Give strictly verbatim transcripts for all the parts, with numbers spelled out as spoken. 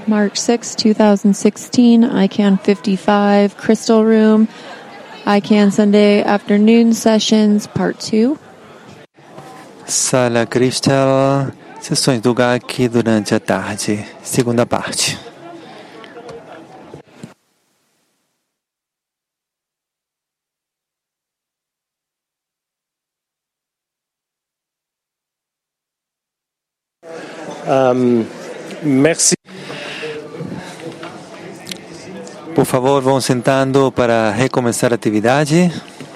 March sixth, twenty sixteen, I CANN fifty-five, Crystal Room, I CANN Sunday Afternoon Sessions, Part two. Sala Crystal, sessões do G A C durante a tarde, segunda parte. Um, merci. Por favor, vão sentando para recomeçar a atividade.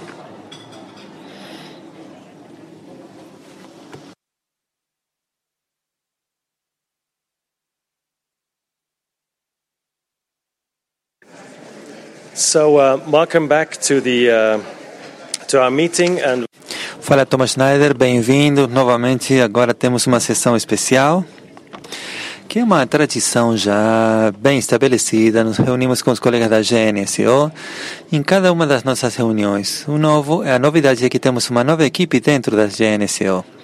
So, uh, welcome back to the uh, to our meeting and. Fala Thomas Schneider, bem-vindo novamente. Agora temos uma sessão especial, que é uma tradição já bem estabelecida. Nos reunimos com os colegas da G N S O em cada uma das nossas reuniões. O novo, a novidade é que temos uma nova equipe dentro da G N S O.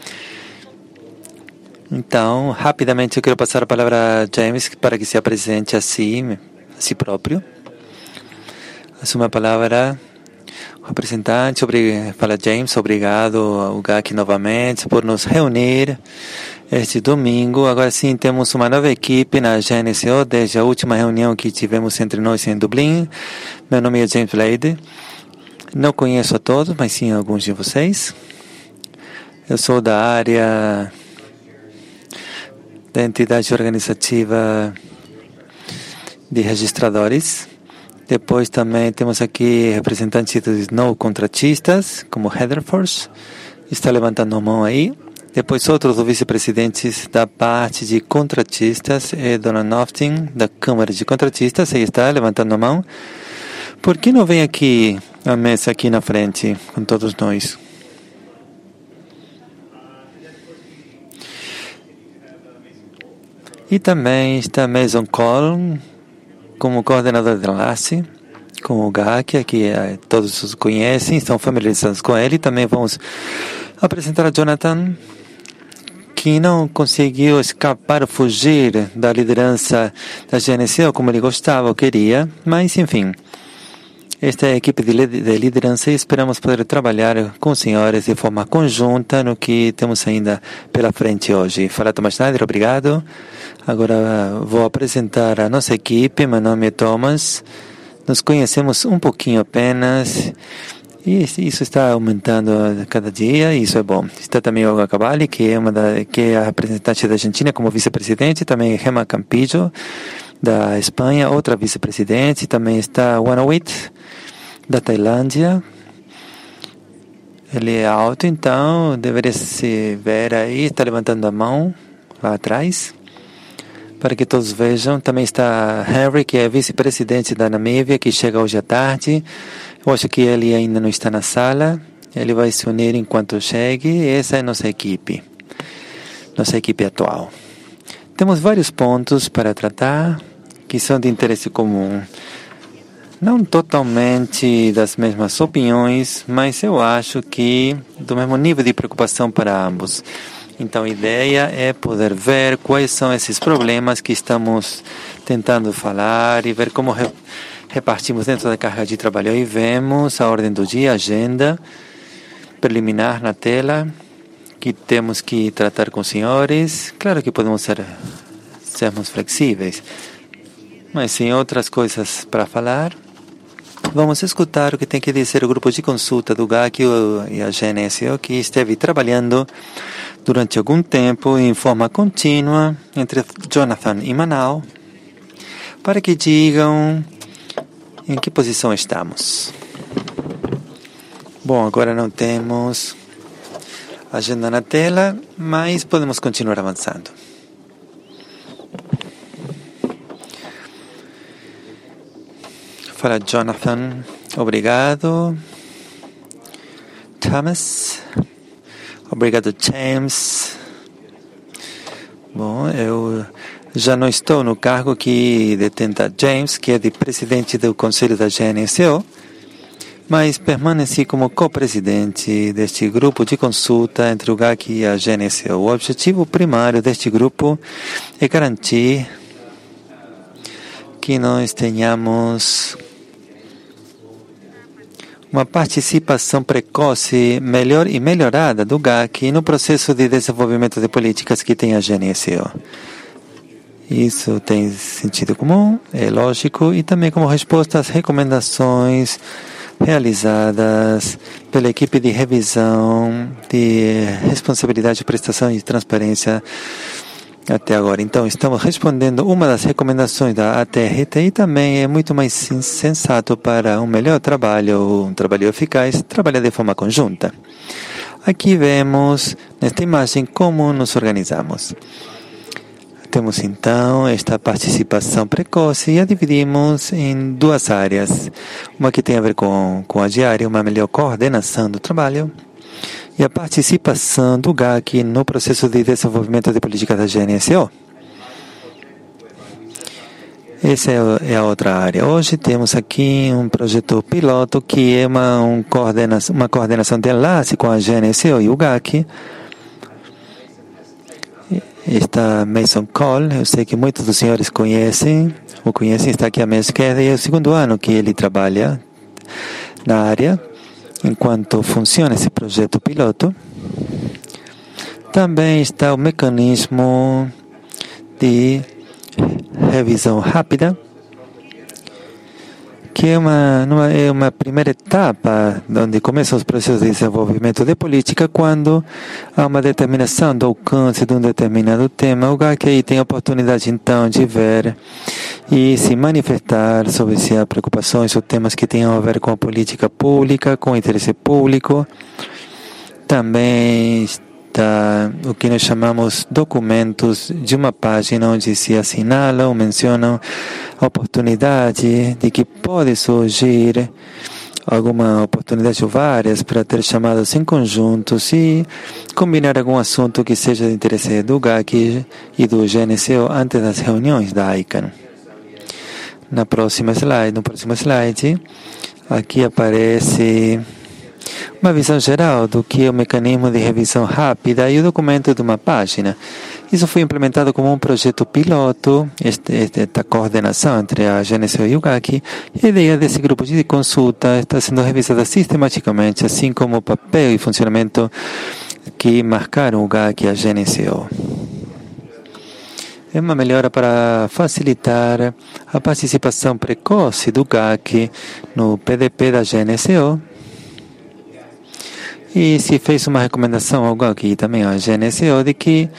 Então, rapidamente eu quero passar a palavra a James para que se apresente a si, a si próprio. Assuma a palavra. Representante, fala James, obrigado ao G A C novamente por nos reunir este domingo. Agora sim, temos uma nova equipe na G N S O desde a última reunião que tivemos entre nós em Dublin. Meu nome é James Blade. Não conheço a todos, mas sim a alguns de vocês. Eu sou da área da entidade organizativa de registradores. Depois também temos aqui representantes dos não contratistas, como Heatherford, está levantando a mão aí. Depois outros do vice-presidentes da parte de contratistas, é Dona Nofting, da Câmara de Contratistas, aí está levantando a mão. Por que não vem aqui a mesa aqui na frente, com todos nós? E também está Mason Cole, como coordenador de enlace, com o G A C, que eh, todos os conhecem, estão familiarizados com ele. Também vamos apresentar a Jonathan, que não conseguiu escapar, fugir da liderança da G N S O como ele gostava ou queria, mas enfim, esta é a equipe de liderança e esperamos poder trabalhar com os senhores de forma conjunta no que temos ainda pela frente hoje. Fala Thomas Schneider, obrigado. Agora vou apresentar a nossa equipe. Meu nome é Thomas. Nos conhecemos um pouquinho apenas e isso está aumentando a cada dia e isso é bom. Está também Olga Cavalli, que é uma da, que é a representante da Argentina como vice-presidente. Também Gemma Campillo, da Espanha, outra vice-presidente. Também está Wanawit, da Tailândia. Ele é alto, então deveria se ver aí. Está levantando a mão lá atrás, para que todos vejam. Também está Henry, que é vice-presidente da Namíbia, que chega hoje à tarde. Eu acho que ele ainda não está na sala. Ele vai se unir enquanto chegue. Essa é a nossa equipe, nossa equipe atual. Temos vários pontos para tratar que são de interesse comum. Não totalmente das mesmas opiniões, mas eu acho que do mesmo nível de preocupação para ambos. Então, a ideia é poder ver quais são esses problemas que estamos tentando falar e ver como re- repartimos dentro da carga de trabalho. Aí vemos a ordem do dia, a agenda preliminar na tela, que temos que tratar com os senhores. Claro que podemos ser, sermos flexíveis, mas sim outras coisas para falar. Vamos escutar o que tem que dizer o grupo de consulta do G A C e a G N S O, que esteve trabalhando durante algum tempo em forma contínua entre Jonathan e Manal, para que digam em que posição estamos. Bom, agora não temos agenda na tela, mas podemos continuar avançando. Fala Jonathan, obrigado. Thomas, obrigado James. Bom, eu já não estou no cargo que detenta James, que é de presidente do Conselho da G N S O, mas permaneci como co-presidente deste grupo de consulta entre o G A C e a G N S O. O objetivo primário deste grupo é garantir que nós tenhamos uma participação precoce, melhor e melhorada do G A C no processo de desenvolvimento de políticas que tem a G N S O. Isso tem sentido comum, é lógico, e também como resposta às recomendações realizadas pela equipe de revisão de responsabilidade, prestação e transparência até agora. Então, estamos respondendo uma das recomendações da A T R T e também é muito mais sensato para um melhor trabalho, um trabalho eficaz, trabalhar de forma conjunta. Aqui vemos, nesta imagem, como nos organizamos. Temos, então, esta participação precoce e a dividimos em duas áreas. Uma que tem a ver com, com a diária, uma melhor coordenação do trabalho, e a participação do G A C no processo de desenvolvimento de política da G N S O. Essa é a outra área. Hoje temos aqui um projeto piloto que é uma, um coordenação, uma coordenação de enlace com a G N S O e o G A C. Está Mason Cole, eu sei que muitos dos senhores conhecem, o conhecem, está aqui à minha esquerda, e é o segundo ano que ele trabalha na área, enquanto funciona esse projeto piloto. Também está o mecanismo de revisão rápida, que é uma, uma, é uma primeira etapa onde começam os processos de desenvolvimento de política quando há uma determinação do alcance de um determinado tema. O G A C aí tem a oportunidade, então, de ver e se manifestar sobre se há preocupações ou temas que tenham a ver com a política pública, com o interesse público. Também está o que nós chamamos documentos de uma página onde se assinalam, mencionam a oportunidade de que pode surgir alguma oportunidade ou várias para ter chamadas em conjuntos e combinar algum assunto que seja de interesse do G A C e do G N S O antes das reuniões da I C A N. Na próxima slide, no próximo slide, aqui aparece uma visão geral do que é o mecanismo de revisão rápida e o documento de uma página. Isso foi implementado como um projeto piloto, este, esta coordenação entre a G N S O e o G A C, e a ideia desse grupo de consulta está sendo revisada sistematicamente, assim como o papel e funcionamento que marcaram o G A C e a G N S O. É uma melhora para facilitar a participação precoce do G A C no P D P da G N S O. E se fez uma recomendação ao G A C e também à G N S O de que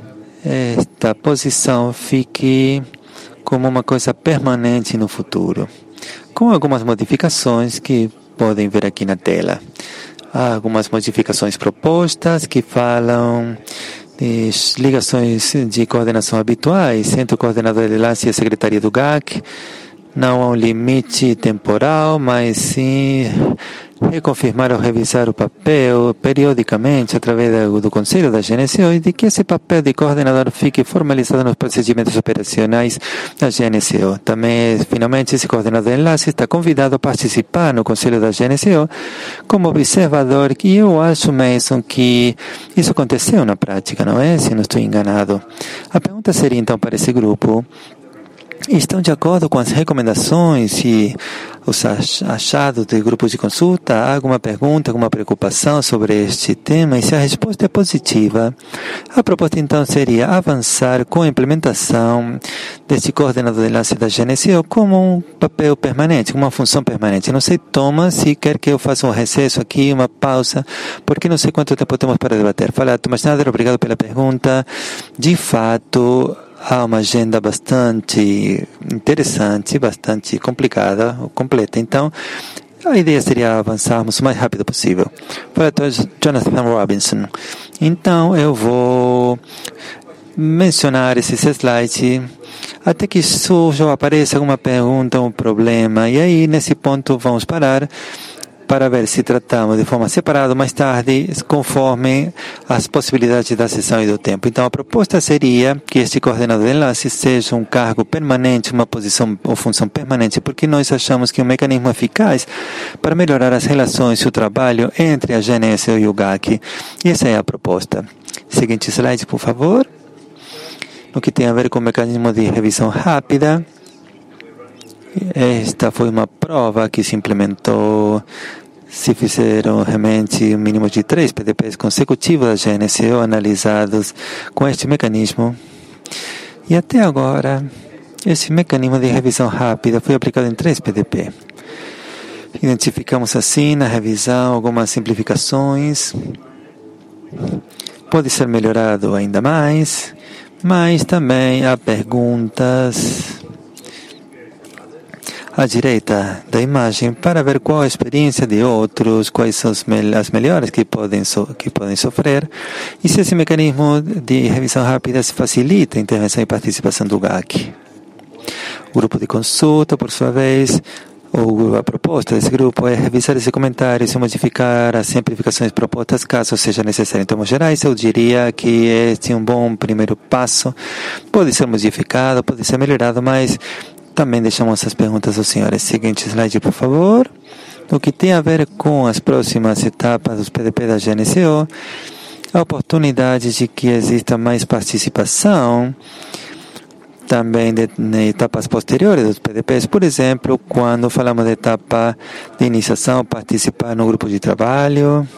esta posição fique como uma coisa permanente no futuro, com algumas modificações que podem ver aqui na tela. Há algumas modificações propostas que falam de ligações de coordenação habituais entre o coordenador de enlace e a secretaria do G A C. Não há um limite temporal, mas sim reconfirmar ou revisar o papel periodicamente através do, do Conselho da G N S O e de que esse papel de coordenador fique formalizado nos procedimentos operacionais da G N S O. Também, finalmente, esse coordenador de enlace está convidado a participar no Conselho da G N S O como observador, e eu acho, Mason, que isso aconteceu na prática, não é? Se não estou enganado. A pergunta seria, então, para esse grupo: estão de acordo com as recomendações e os achados do grupo de consulta? Há alguma pergunta, alguma preocupação sobre este tema? E se a resposta é positiva, a proposta então seria avançar com a implementação deste coordenador de enlace da G N S O como um papel permanente, uma função permanente. Não sei, Thomas, se quer que eu faça um recesso aqui, uma pausa, porque não sei quanto tempo temos para debater. Fala, Thomas Nader, obrigado pela pergunta. De fato, há uma agenda bastante interessante, bastante complicada, completa. Então, a ideia seria avançarmos o mais rápido possível. Para Jonathan Robinson. Então, eu vou mencionar esse slide até que surja ou apareça alguma pergunta ou um problema. E aí, nesse ponto, vamos parar para ver se tratamos de forma separada mais tarde, conforme as possibilidades da sessão e do tempo. Então, a proposta seria que este coordenador de enlace seja um cargo permanente, uma posição ou função permanente, porque nós achamos que é um mecanismo eficaz para melhorar as relações e o trabalho entre a G N S O e o G A C. E essa é a proposta. Seguinte slide, por favor. No que tem a ver com o mecanismo de revisão rápida, Esta foi uma prova que se implementou. Se fizeram realmente um mínimo de três P D Ps consecutivos da G N C O analisados com este mecanismo. E até agora, esse mecanismo de revisão rápida foi aplicado em três P D P. Identificamos assim na revisão algumas simplificações. Pode ser melhorado ainda mais, mas também há perguntas à direita da imagem para ver qual a experiência de outros, quais são as melhores que podem, so, que podem sofrer e se esse mecanismo de revisão rápida se facilita a intervenção e participação do G A C. O grupo de consulta, por sua vez, ou a proposta desse grupo é revisar esse comentário e modificar as simplificações propostas caso seja necessário. Em termos gerais, eu diria que este é um bom primeiro passo. Pode ser modificado, pode ser melhorado, mas também deixamos as perguntas aos senhores. Seguinte slide, por favor. O que tem a ver com as próximas etapas dos P D P da G N C O, a oportunidade de que exista mais participação também de, de etapas posteriores dos P D Ps, por exemplo, quando falamos da etapa de iniciação, participar no grupo de trabalho,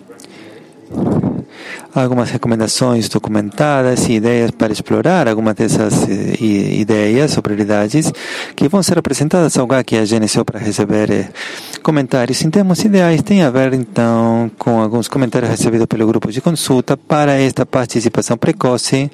algumas recomendações documentadas e ideias para explorar algumas dessas ideias ou prioridades que vão ser apresentadas ao G A C e à G N C O para receber comentários. Em termos ideais, tem a ver então com alguns comentários recebidos pelo grupo de consulta para esta participação precoce,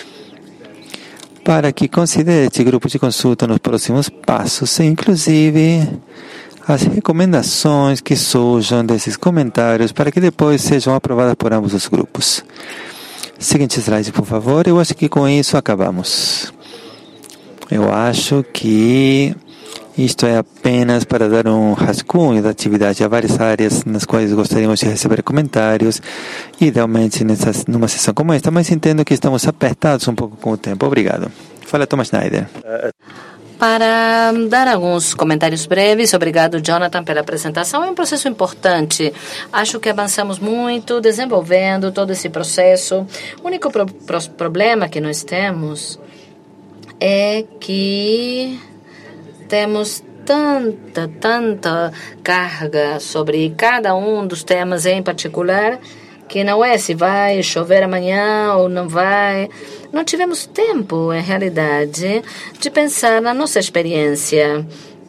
para que considere este grupo de consulta nos próximos passos, e inclusive as recomendações que surjam desses comentários para que depois sejam aprovadas por ambos os grupos. Seguinte slide, por favor. Eu acho que com isso acabamos. Eu acho que isto é apenas para dar um rascunho da atividade. Há várias áreas nas quais gostaríamos de receber comentários, idealmente nessa, numa sessão como esta, mas entendo que estamos apertados um pouco com o tempo. Obrigado. Fala, Thomas Schneider. Para dar alguns comentários breves, obrigado, Jonathan, pela apresentação. É um processo importante. Acho que avançamos muito desenvolvendo todo esse processo. O único pro- pro- problema que nós temos é que temos tanta, tanta carga sobre cada um dos temas em particular, que não é se vai chover amanhã ou não vai. Não tivemos tempo, em realidade, de pensar na nossa experiência.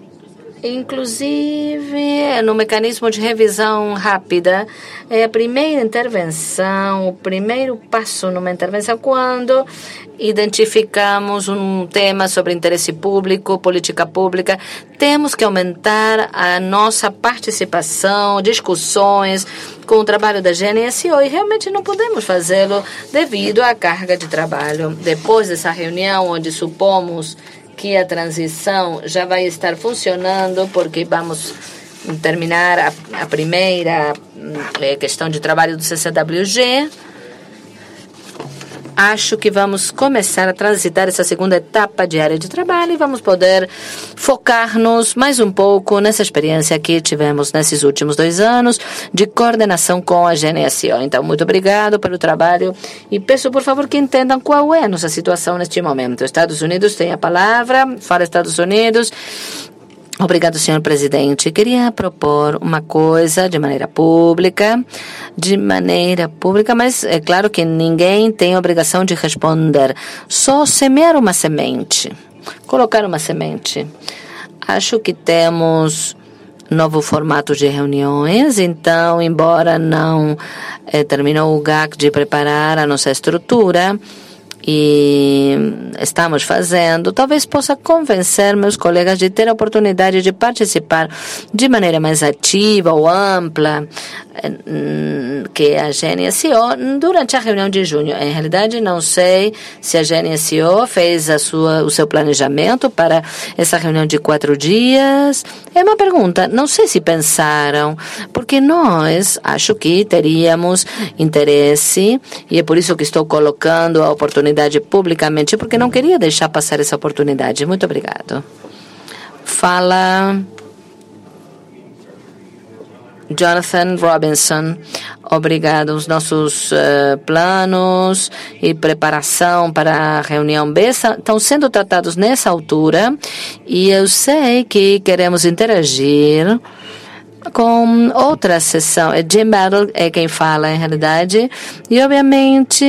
Inclusive, no mecanismo de revisão rápida, é a primeira intervenção, o primeiro passo numa intervenção, quando identificamos um tema sobre interesse público, política pública, temos que aumentar a nossa participação, discussões com o trabalho da G N S O, e realmente não podemos fazê-lo devido à carga de trabalho. Depois dessa reunião, onde supomos que a transição já vai estar funcionando, porque vamos terminar a, a primeira é, questão de trabalho do C C W G, acho que vamos começar a transitar essa segunda etapa de área de trabalho e vamos poder focar-nos mais um pouco nessa experiência que tivemos nesses últimos dois anos de coordenação com a G N S O. Então, muito obrigado pelo trabalho e peço, por favor, que entendam qual é a nossa situação neste momento. Estados Unidos tem a palavra. Fala, Estados Unidos. Obrigado, senhor presidente. Queria propor uma coisa de maneira pública, de maneira pública, mas é claro que ninguém tem a obrigação de responder. Só semear uma semente, colocar uma semente. Acho que temos novo formato de reuniões, então, embora não eh, terminou o G A C de preparar a nossa estrutura, e estamos fazendo, talvez possa convencer meus colegas de ter a oportunidade de participar de maneira mais ativa ou ampla que a G N S O durante a reunião de junho. Em realidade, não sei se a G N S O fez a sua, o seu planejamento para essa reunião de quatro dias. É uma pergunta, não sei se pensaram, porque nós acho que teríamos interesse, e é por isso que estou colocando a oportunidade publicamente, porque não queria deixar passar essa oportunidade. Muito obrigado. Fala Jonathan Robinson. Obrigado. Os nossos uh, planos e preparação para a reunião B estão sendo tratados nessa altura e eu sei que queremos interagir com outra sessão. Jim Battle é quem fala, em realidade, e obviamente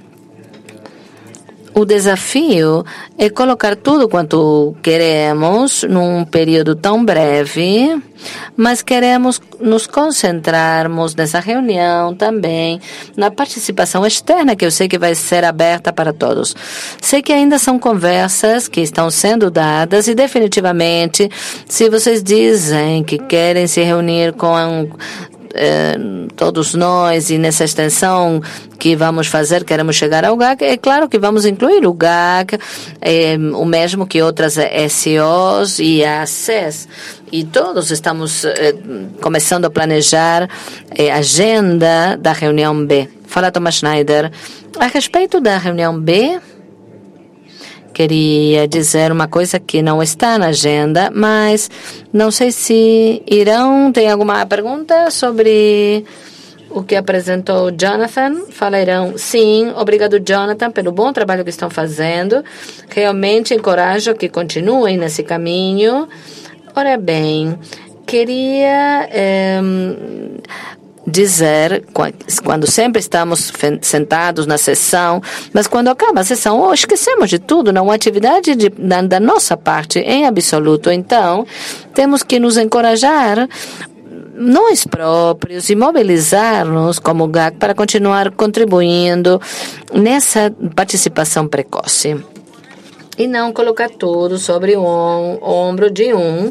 o desafio é colocar tudo quanto queremos num período tão breve, mas queremos nos concentrarmos nessa reunião também na participação externa, que eu sei que vai ser aberta para todos. Sei que ainda são conversas que estão sendo dadas e definitivamente, se vocês dizem que querem se reunir com Eh, todos nós e nessa extensão que vamos fazer, queremos chegar ao G A C, é claro que vamos incluir o G A C, eh, o mesmo que outras S Os e a C E S. E todos estamos eh, começando a planejar a agenda da reunião B. Fala, Thomas Schneider. A respeito da reunião B, queria dizer uma coisa que não está na agenda, mas não sei se Irão tem alguma pergunta sobre o que apresentou o Jonathan. Fala, Irão. Sim, obrigado, Jonathan, pelo bom trabalho que estão fazendo. Realmente encorajo que continuem nesse caminho. Ora bem, queria eh, dizer, quando sempre estamos sentados na sessão, mas quando acaba a sessão, oh, esquecemos de tudo, não há atividade de, da, da nossa parte em absoluto. Então, temos que nos encorajar, nós próprios, e mobilizar-nos como G A C para continuar contribuindo nessa participação precoce. E não colocar tudo sobre o ombro de um,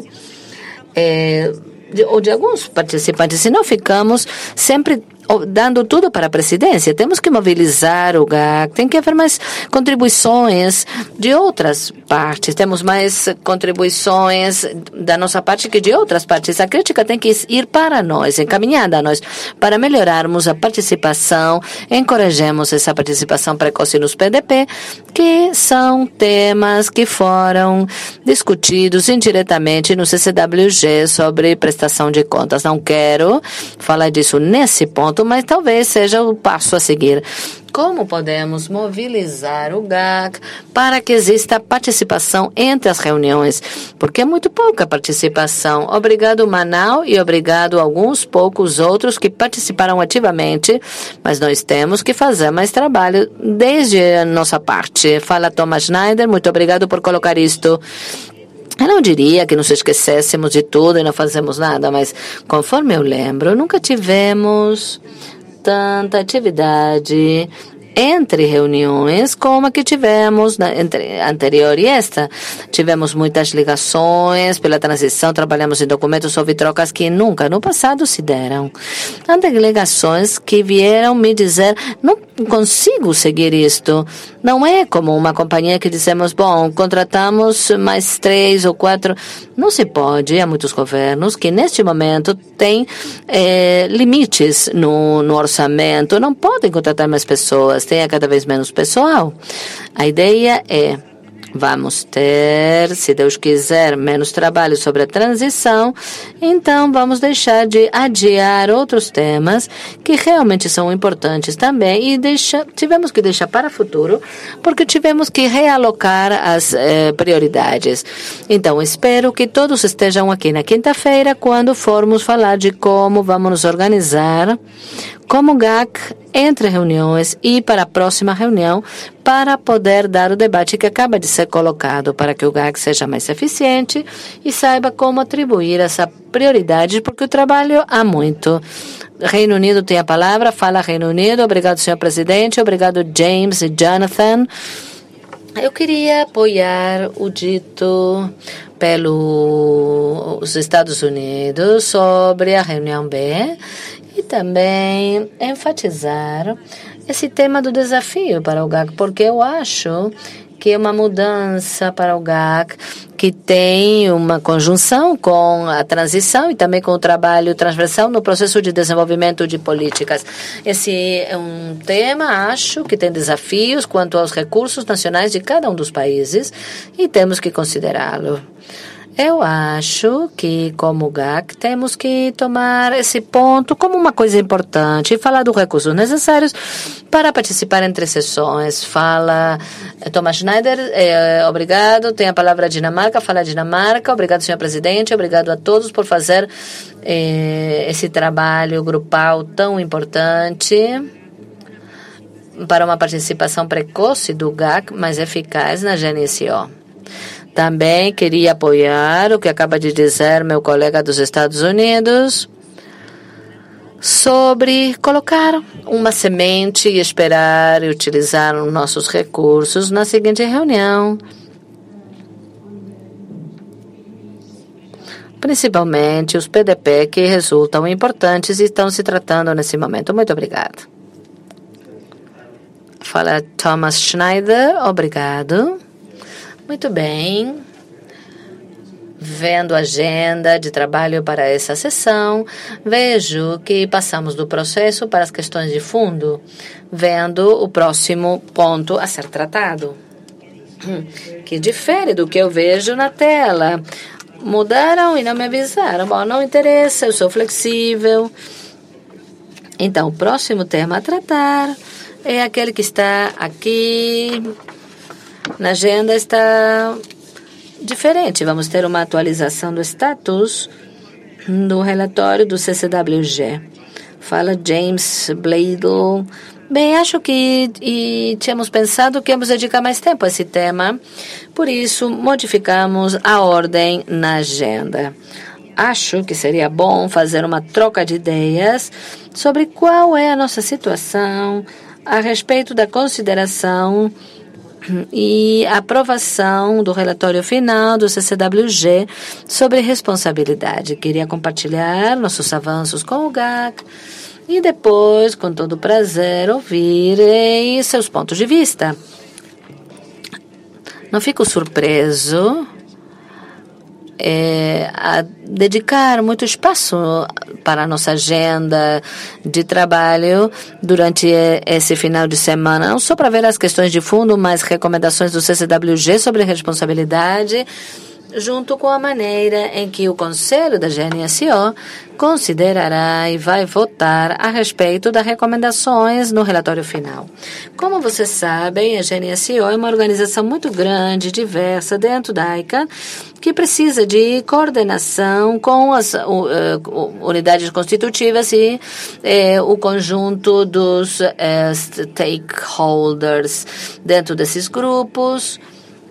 é, de, ou de alguns participantes, senão ficamos sempre dando tudo para a presidência. Temos que mobilizar o G A C, tem que haver mais contribuições de outras partes, temos mais contribuições da nossa parte que de outras partes. A crítica tem que ir para nós, encaminhada a nós, para melhorarmos a participação, encorajemos essa participação precoce nos P D P, que são temas que foram discutidos indiretamente no C C W G sobre prestação de contas. Não quero falar disso nesse ponto, mas talvez seja o passo a seguir. Como podemos mobilizar o G A C para que exista participação entre as reuniões? Porque é muito pouca participação. Obrigado, Manau, e obrigado a alguns poucos outros que participaram ativamente, mas nós temos que fazer mais trabalho desde a nossa parte. Fala, Thomas Schneider, muito obrigado por colocar isto. Eu não diria que nos esquecêssemos de tudo e não fazemos nada, mas conforme eu lembro, nunca tivemos tanta atividade entre reuniões como a que tivemos na, entre, anterior e esta. Tivemos muitas ligações pela transição, trabalhamos em documentos, houve trocas que nunca no passado se deram. Há delegações que vieram me dizer, não consigo seguir isto. Não é como uma companhia que dizemos, bom, contratamos mais três ou quatro. Não se pode. Há muitos governos que neste momento têm eh, limites no, no orçamento, não podem contratar mais pessoas, tenha cada vez menos pessoal. A ideia é, vamos ter, se Deus quiser, menos trabalho sobre a transição, então vamos deixar de adiar outros temas que realmente são importantes também e deixa, tivemos que deixar para o futuro, porque tivemos que realocar as eh, prioridades. Então, espero que todos estejam aqui na quinta-feira, quando formos falar de como vamos nos organizar como G A C entre reuniões e para a próxima reunião, para poder dar o debate que acaba de ser colocado, para que o G A C seja mais eficiente e saiba como atribuir essa prioridade, porque o trabalho há muito. Reino Unido tem a palavra, fala Reino Unido. Obrigado, senhor presidente, obrigado, James e Jonathan. Eu queria apoiar o dito pelos Estados Unidos sobre a reunião B e também enfatizar esse tema do desafio para o G A C, porque eu acho que é uma mudança para o G A C que tem uma conjunção com a transição e também com o trabalho transversal no processo de desenvolvimento de políticas. Esse é um tema, acho, que tem desafios quanto aos recursos nacionais de cada um dos países e temos que considerá-lo. Eu acho que, como G A C, temos que tomar esse ponto como uma coisa importante e falar dos recursos necessários para participar entre sessões. Fala Thomas Schneider, eh, obrigado. Tem a palavra a Dinamarca, fala a Dinamarca. Obrigado, senhor presidente. Obrigado a todos por fazer eh, esse trabalho grupal tão importante para uma participação precoce do G A C, mas eficaz na G N S O. Também queria apoiar o que acaba de dizer meu colega dos Estados Unidos sobre colocar uma semente e esperar e utilizar os nossos recursos na seguinte reunião. Principalmente os P D P que resultam importantes e estão se tratando nesse momento. Muito obrigado. Fala Thomas Schneider, obrigado. Muito bem. Vendo a agenda de trabalho para essa sessão, vejo que passamos do processo para as questões de fundo, vendo o próximo ponto a ser tratado, que difere do que eu vejo na tela. Mudaram e não me avisaram. Bom, não interessa, eu sou flexível. Então, o próximo tema a tratar é aquele que está aqui na agenda, está diferente. Vamos ter uma atualização do status do relatório do C C W G. Fala James Bladel. Bem, acho que e tínhamos pensado que íamos dedicar mais tempo a esse tema, por isso modificamos a ordem na agenda. Acho que seria bom fazer uma troca de ideias sobre qual é a nossa situação a respeito da consideração e aprovação do relatório final do C C W G sobre responsabilidade. Queria compartilhar nossos avanços com o G A C e depois, com todo prazer, ouvir eh, seus pontos de vista. Não fico surpreso é, a dedicar muito espaço para a nossa agenda de trabalho durante esse final de semana, não só para ver as questões de fundo, mas recomendações do C C W G sobre responsabilidade, junto com a maneira em que o Conselho da G N S O considerará e vai votar a respeito das recomendações no relatório final. Como vocês sabem, a G N S O é uma organização muito grande, diversa, dentro da I C A N, que precisa de coordenação com as uh, uh, unidades constitutivas e uh, o conjunto dos uh, stakeholders dentro desses grupos.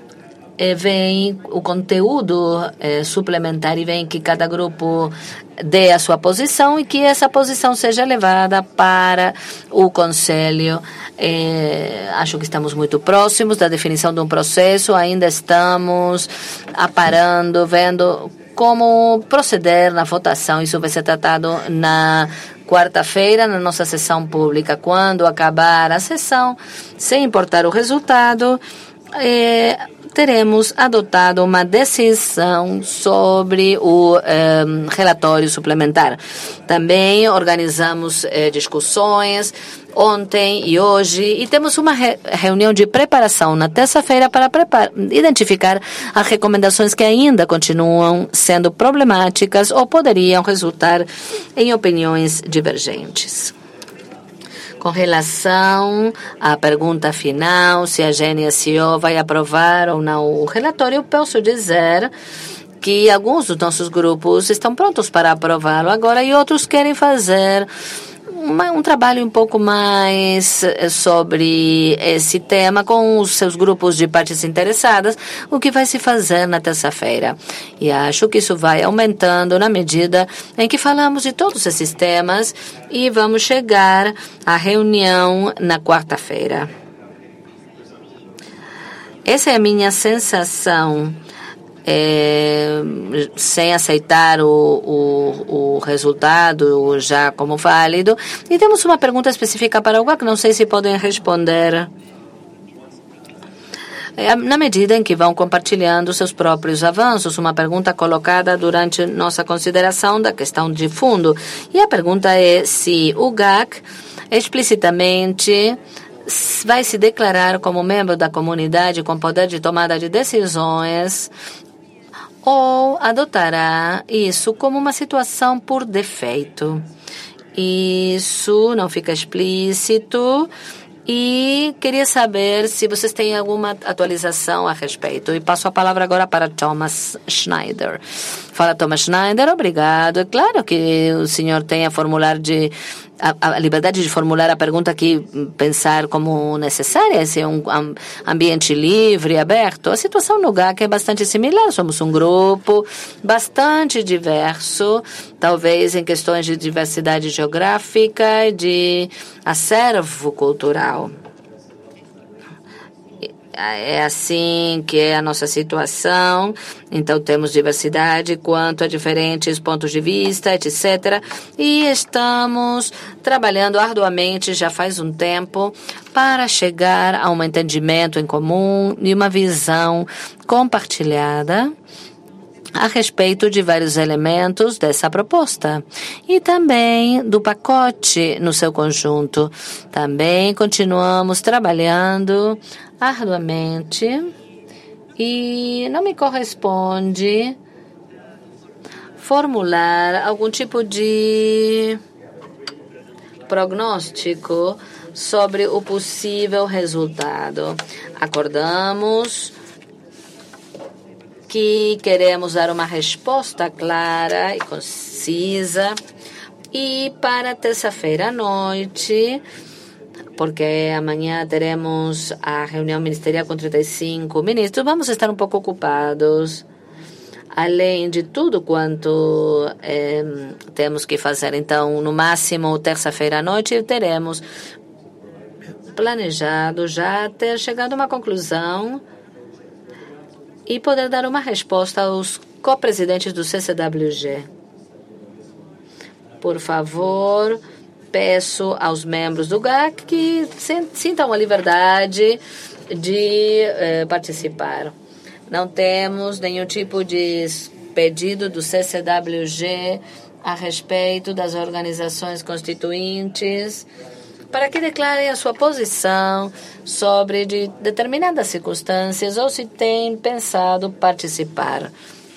Vem o conteúdo é, suplementar e vem que cada grupo dê a sua posição e que essa posição seja levada para o Conselho. É, acho que estamos muito próximos da definição de um processo, ainda estamos aparando, vendo como proceder na votação. Isso vai ser tratado na quarta-feira, na nossa sessão pública. Quando acabar a sessão, sem importar o resultado, é, teremos adotado uma decisão sobre o eh, relatório suplementar. Também organizamos eh, discussões ontem e hoje e temos uma re reunião de preparação na terça-feira para identificar as recomendações que ainda continuam sendo problemáticas ou poderiam resultar em opiniões divergentes. Com relação à pergunta final, se a G N S O vai aprovar ou não o relatório, eu posso dizer que alguns dos nossos grupos estão prontos para aprová-lo agora e outros querem fazer uma, um trabalho um pouco mais sobre esse tema com os seus grupos de partes interessadas, o que vai se fazer na terça-feira. E acho que isso vai aumentando na medida em que falamos de todos esses temas e vamos chegar à reunião na quarta-feira. Essa é a minha sensação. É, sem aceitar o, o, o resultado já como válido. E temos uma pergunta específica para o G A C, não sei se podem responder. É, na medida em que vão compartilhando seus próprios avanços, uma pergunta colocada durante nossa consideração da questão de fundo. E a pergunta é se o G A C explicitamente vai se declarar como membro da comunidade com poder de tomada de decisões ou adotará isso como uma situação por defeito. Isso não fica explícito e queria saber se vocês têm alguma atualização a respeito. E passo a palavra agora para Thomas Schneider. Fala, Thomas Schneider, obrigado. É claro que o senhor tem a formular de a, a liberdade de formular a pergunta que pensar como necessária, se é um ambiente livre, aberto. A situação no G A C é bastante similar. Somos um grupo bastante diverso, talvez em questões de diversidade geográfica e de acervo cultural. É assim que é a nossa situação. Então, temos diversidade quanto a diferentes pontos de vista, etcétera. E estamos trabalhando arduamente já faz um tempo para chegar a um entendimento em comum e uma visão compartilhada a respeito de vários elementos dessa proposta e também do pacote no seu conjunto. Também continuamos trabalhando arduamente e não me corresponde formular algum tipo de prognóstico sobre o possível resultado. Acordamos que queremos dar uma resposta clara e concisa e para terça-feira à noite, porque amanhã teremos a reunião ministerial com trinta e cinco ministros, vamos estar um pouco ocupados, além de tudo quanto eh, temos que fazer. Então, no máximo, terça-feira à noite, teremos planejado já ter chegado a uma conclusão e poder dar uma resposta aos co-presidentes do C C W G. Por favor, peço aos membros do G A C que sintam a liberdade de eh, participar. Não temos nenhum tipo de pedido do C C W G a respeito das organizações constituintes para que declarem a sua posição sobre de determinadas circunstâncias ou se tem pensado participar.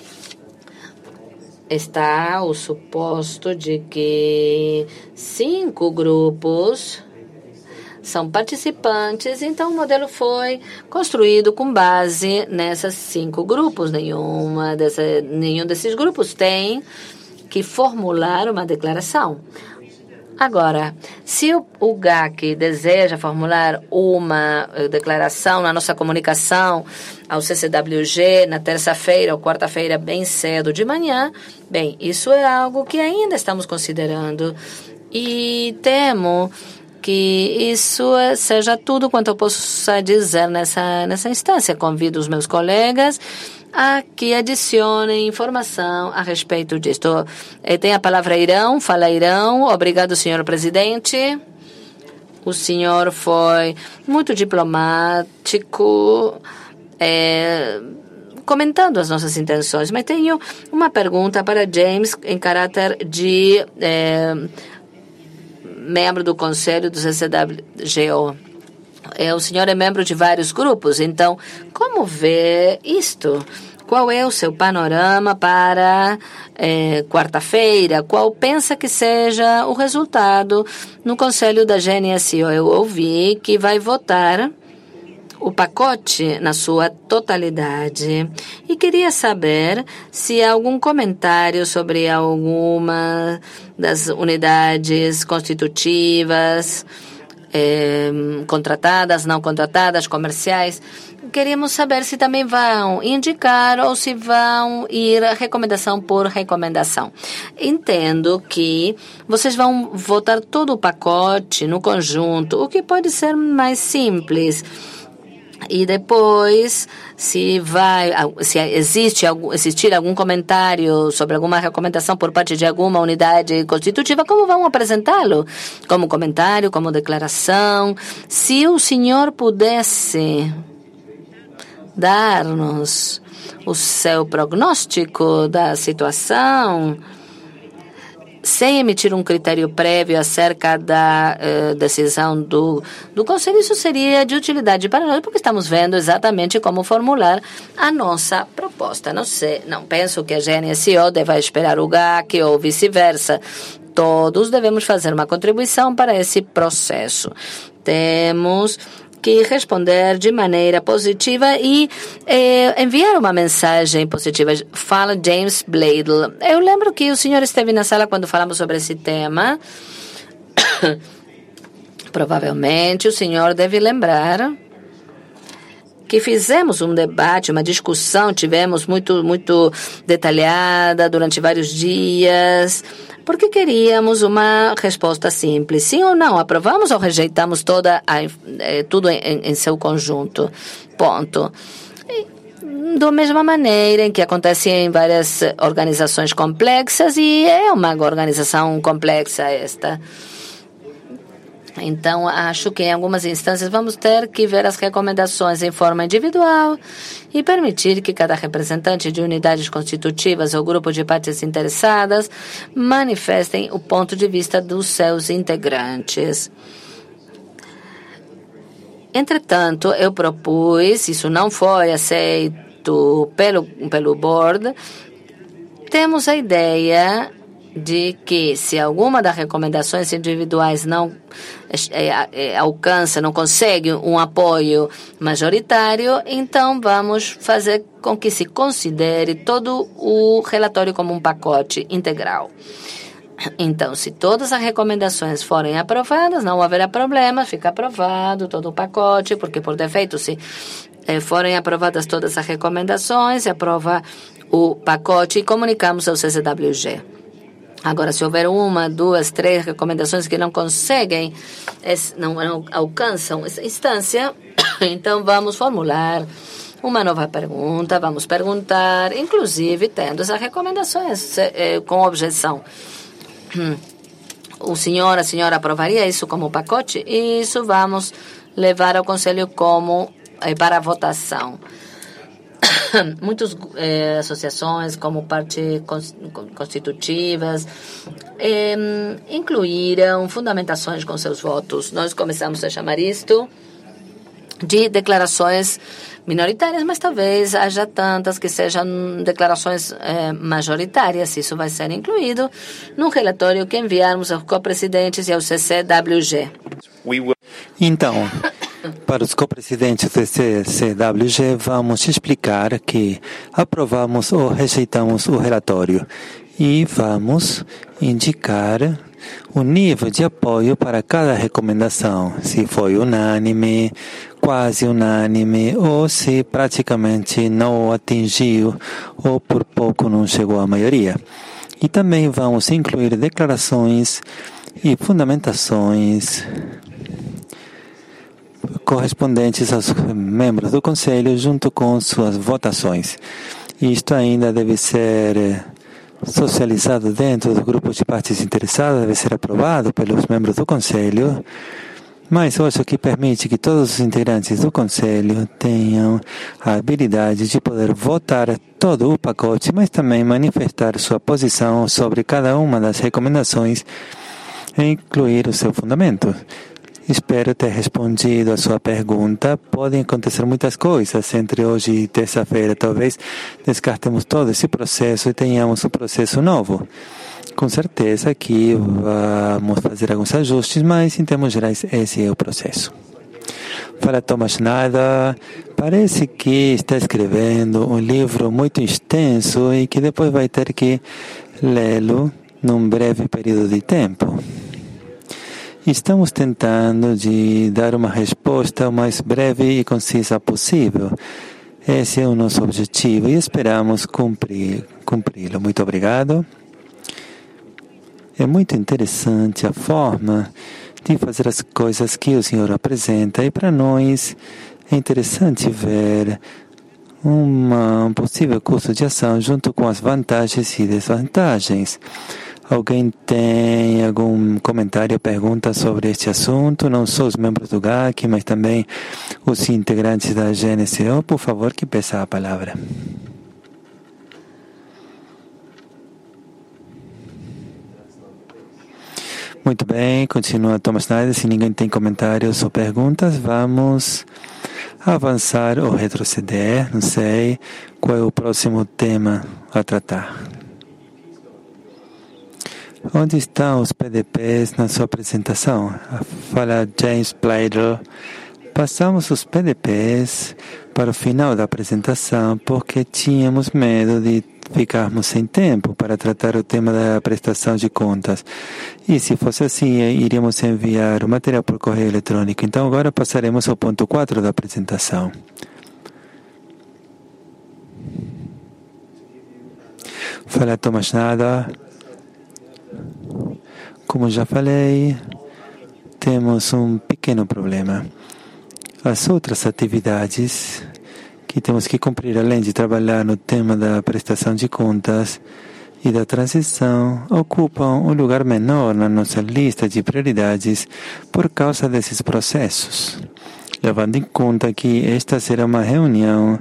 Está o suposto de que cinco grupos são participantes, então o modelo foi construído com base nessas cinco grupos. Nenhuma dessa, nenhum desses grupos tem que formular uma declaração. Agora, se o, o G A C deseja formular uma uh, declaração na nossa comunicação ao C C W G na terça-feira ou quarta-feira, bem cedo de manhã, bem, isso é algo que ainda estamos considerando e temo que isso seja tudo quanto eu possa dizer nessa, nessa instância. Convido os meus colegas a que adicionem informação a respeito disto. Tem a palavra Irão, fala Irão. Obrigado, senhor presidente. O senhor foi muito diplomático, é, comentando as nossas intenções, mas tenho uma pergunta para James em caráter de é, membro do Conselho do C C W G O. É, o senhor é membro de vários grupos, então, como vê isto? Qual é o seu panorama para é, quarta-feira? Qual pensa que seja o resultado no Conselho da G N S O? Eu ouvi que vai votar o pacote na sua totalidade e queria saber se há algum comentário sobre alguma das unidades constitutivas, É, contratadas, não contratadas, comerciais. Queríamos saber se também vão indicar ou se vão ir recomendação por recomendação. Entendo que vocês vão votar todo o pacote no conjunto, o que pode ser mais simples. E depois, se vai, se existe existir algum comentário sobre alguma recomendação por parte de alguma unidade constitutiva, como vão apresentá-lo? Como comentário, como declaração? Se o senhor pudesse dar-nos o seu prognóstico da situação, sem emitir um critério prévio acerca da uh, decisão do, do Conselho, isso seria de utilidade para nós, porque estamos vendo exatamente como formular a nossa proposta. Não sei, não penso que a G N S O deva esperar o G A C ou vice-versa. Todos devemos fazer uma contribuição para esse processo. Temos que responder de maneira positiva e eh, enviar uma mensagem positiva. Fala James Bladel. Eu lembro que o senhor esteve na sala quando falamos sobre esse tema. Provavelmente o senhor deve lembrar que fizemos um debate, uma discussão, tivemos muito, muito detalhada durante vários dias, porque queríamos uma resposta simples, sim ou não, aprovamos ou rejeitamos toda a, eh, tudo em, em seu conjunto, ponto. E, da mesma maneira em que acontece em várias organizações complexas, e é uma organização complexa esta. Então, acho que em algumas instâncias vamos ter que ver as recomendações em forma individual e permitir que cada representante de unidades constitutivas ou grupo de partes interessadas manifestem o ponto de vista dos seus integrantes. Entretanto, eu propus, isso não foi aceito pelo, pelo board, temos a ideia de que se alguma das recomendações individuais não é, é, alcança, não consegue um apoio majoritário, então vamos fazer com que se considere todo o relatório como um pacote integral. Então, se todas as recomendações forem aprovadas, não haverá problema, fica aprovado todo o pacote, porque por defeito, se eh, forem aprovadas todas as recomendações, se aprova o pacote e comunicamos ao C C W G. Agora, se houver uma, duas, três recomendações que não conseguem, não, não alcançam essa instância, então vamos formular uma nova pergunta, vamos perguntar, inclusive tendo essas recomendações eh, com objeção. O senhor, a senhora aprovaria isso como pacote? Isso vamos levar ao Conselho como eh, para a votação. Muitas eh, associações, como partes constitutivas, eh, incluíram fundamentações com seus votos. Nós começamos a chamar isto de declarações minoritárias, mas talvez haja tantas que sejam declarações eh, majoritárias. Isso vai ser incluído no relatório que enviarmos aos co-presidentes e ao C C W G. Então, para os co-presidentes do C C W G, vamos explicar que aprovamos ou rejeitamos o relatório e vamos indicar o nível de apoio para cada recomendação, se foi unânime, quase unânime, ou se praticamente não atingiu ou por pouco não chegou à maioria. E também vamos incluir declarações e fundamentações correspondentes aos membros do Conselho junto com suas votações. Isto ainda deve ser socializado dentro do grupo de partes interessadas, deve ser aprovado pelos membros do Conselho, mas eu acho que permite que todos os integrantes do Conselho tenham a habilidade de poder votar todo o pacote, mas também manifestar sua posição sobre cada uma das recomendações e incluir o seu fundamento. Espero ter respondido a sua pergunta. Podem acontecer muitas coisas entre hoje e terça-feira. Talvez descartemos todo esse processo e tenhamos um processo novo. Com certeza que vamos fazer alguns ajustes, mas em termos gerais esse é o processo. Para Thomas Schneider, parece que está escrevendo um livro muito extenso e que depois vai ter que lê-lo num breve período de tempo. Estamos tentando de dar uma resposta o mais breve e concisa possível. Esse é o nosso objetivo e esperamos cumprir, cumpri-lo. Muito obrigado. É muito interessante a forma de fazer as coisas que o senhor apresenta e para nós é interessante ver uma, um possível custo de ação junto com as vantagens e desvantagens. Alguém tem algum comentário ou pergunta sobre este assunto? Não só os membros do G A C, mas também os integrantes da G N S O. Por favor, que peça a palavra. Muito bem, continua Thomas Schneider. Se ninguém tem comentários ou perguntas, vamos avançar ou retroceder. Não sei qual é o próximo tema a tratar. Onde estão os P D Ps na sua apresentação? Fala James Bladel. Passamos os P D Ps para o final da apresentação porque tínhamos medo de ficarmos sem tempo para tratar o tema da prestação de contas. E se fosse assim, iríamos enviar o material por correio eletrônico. Então agora passaremos ao ponto quatro da apresentação. Fala Thomas Schneider. Como já falei, temos um pequeno problema. As outras atividades que temos que cumprir, além de trabalhar no tema da prestação de contas e da transição, ocupam um lugar menor na nossa lista de prioridades por causa desses processos. Levando em conta que esta será uma reunião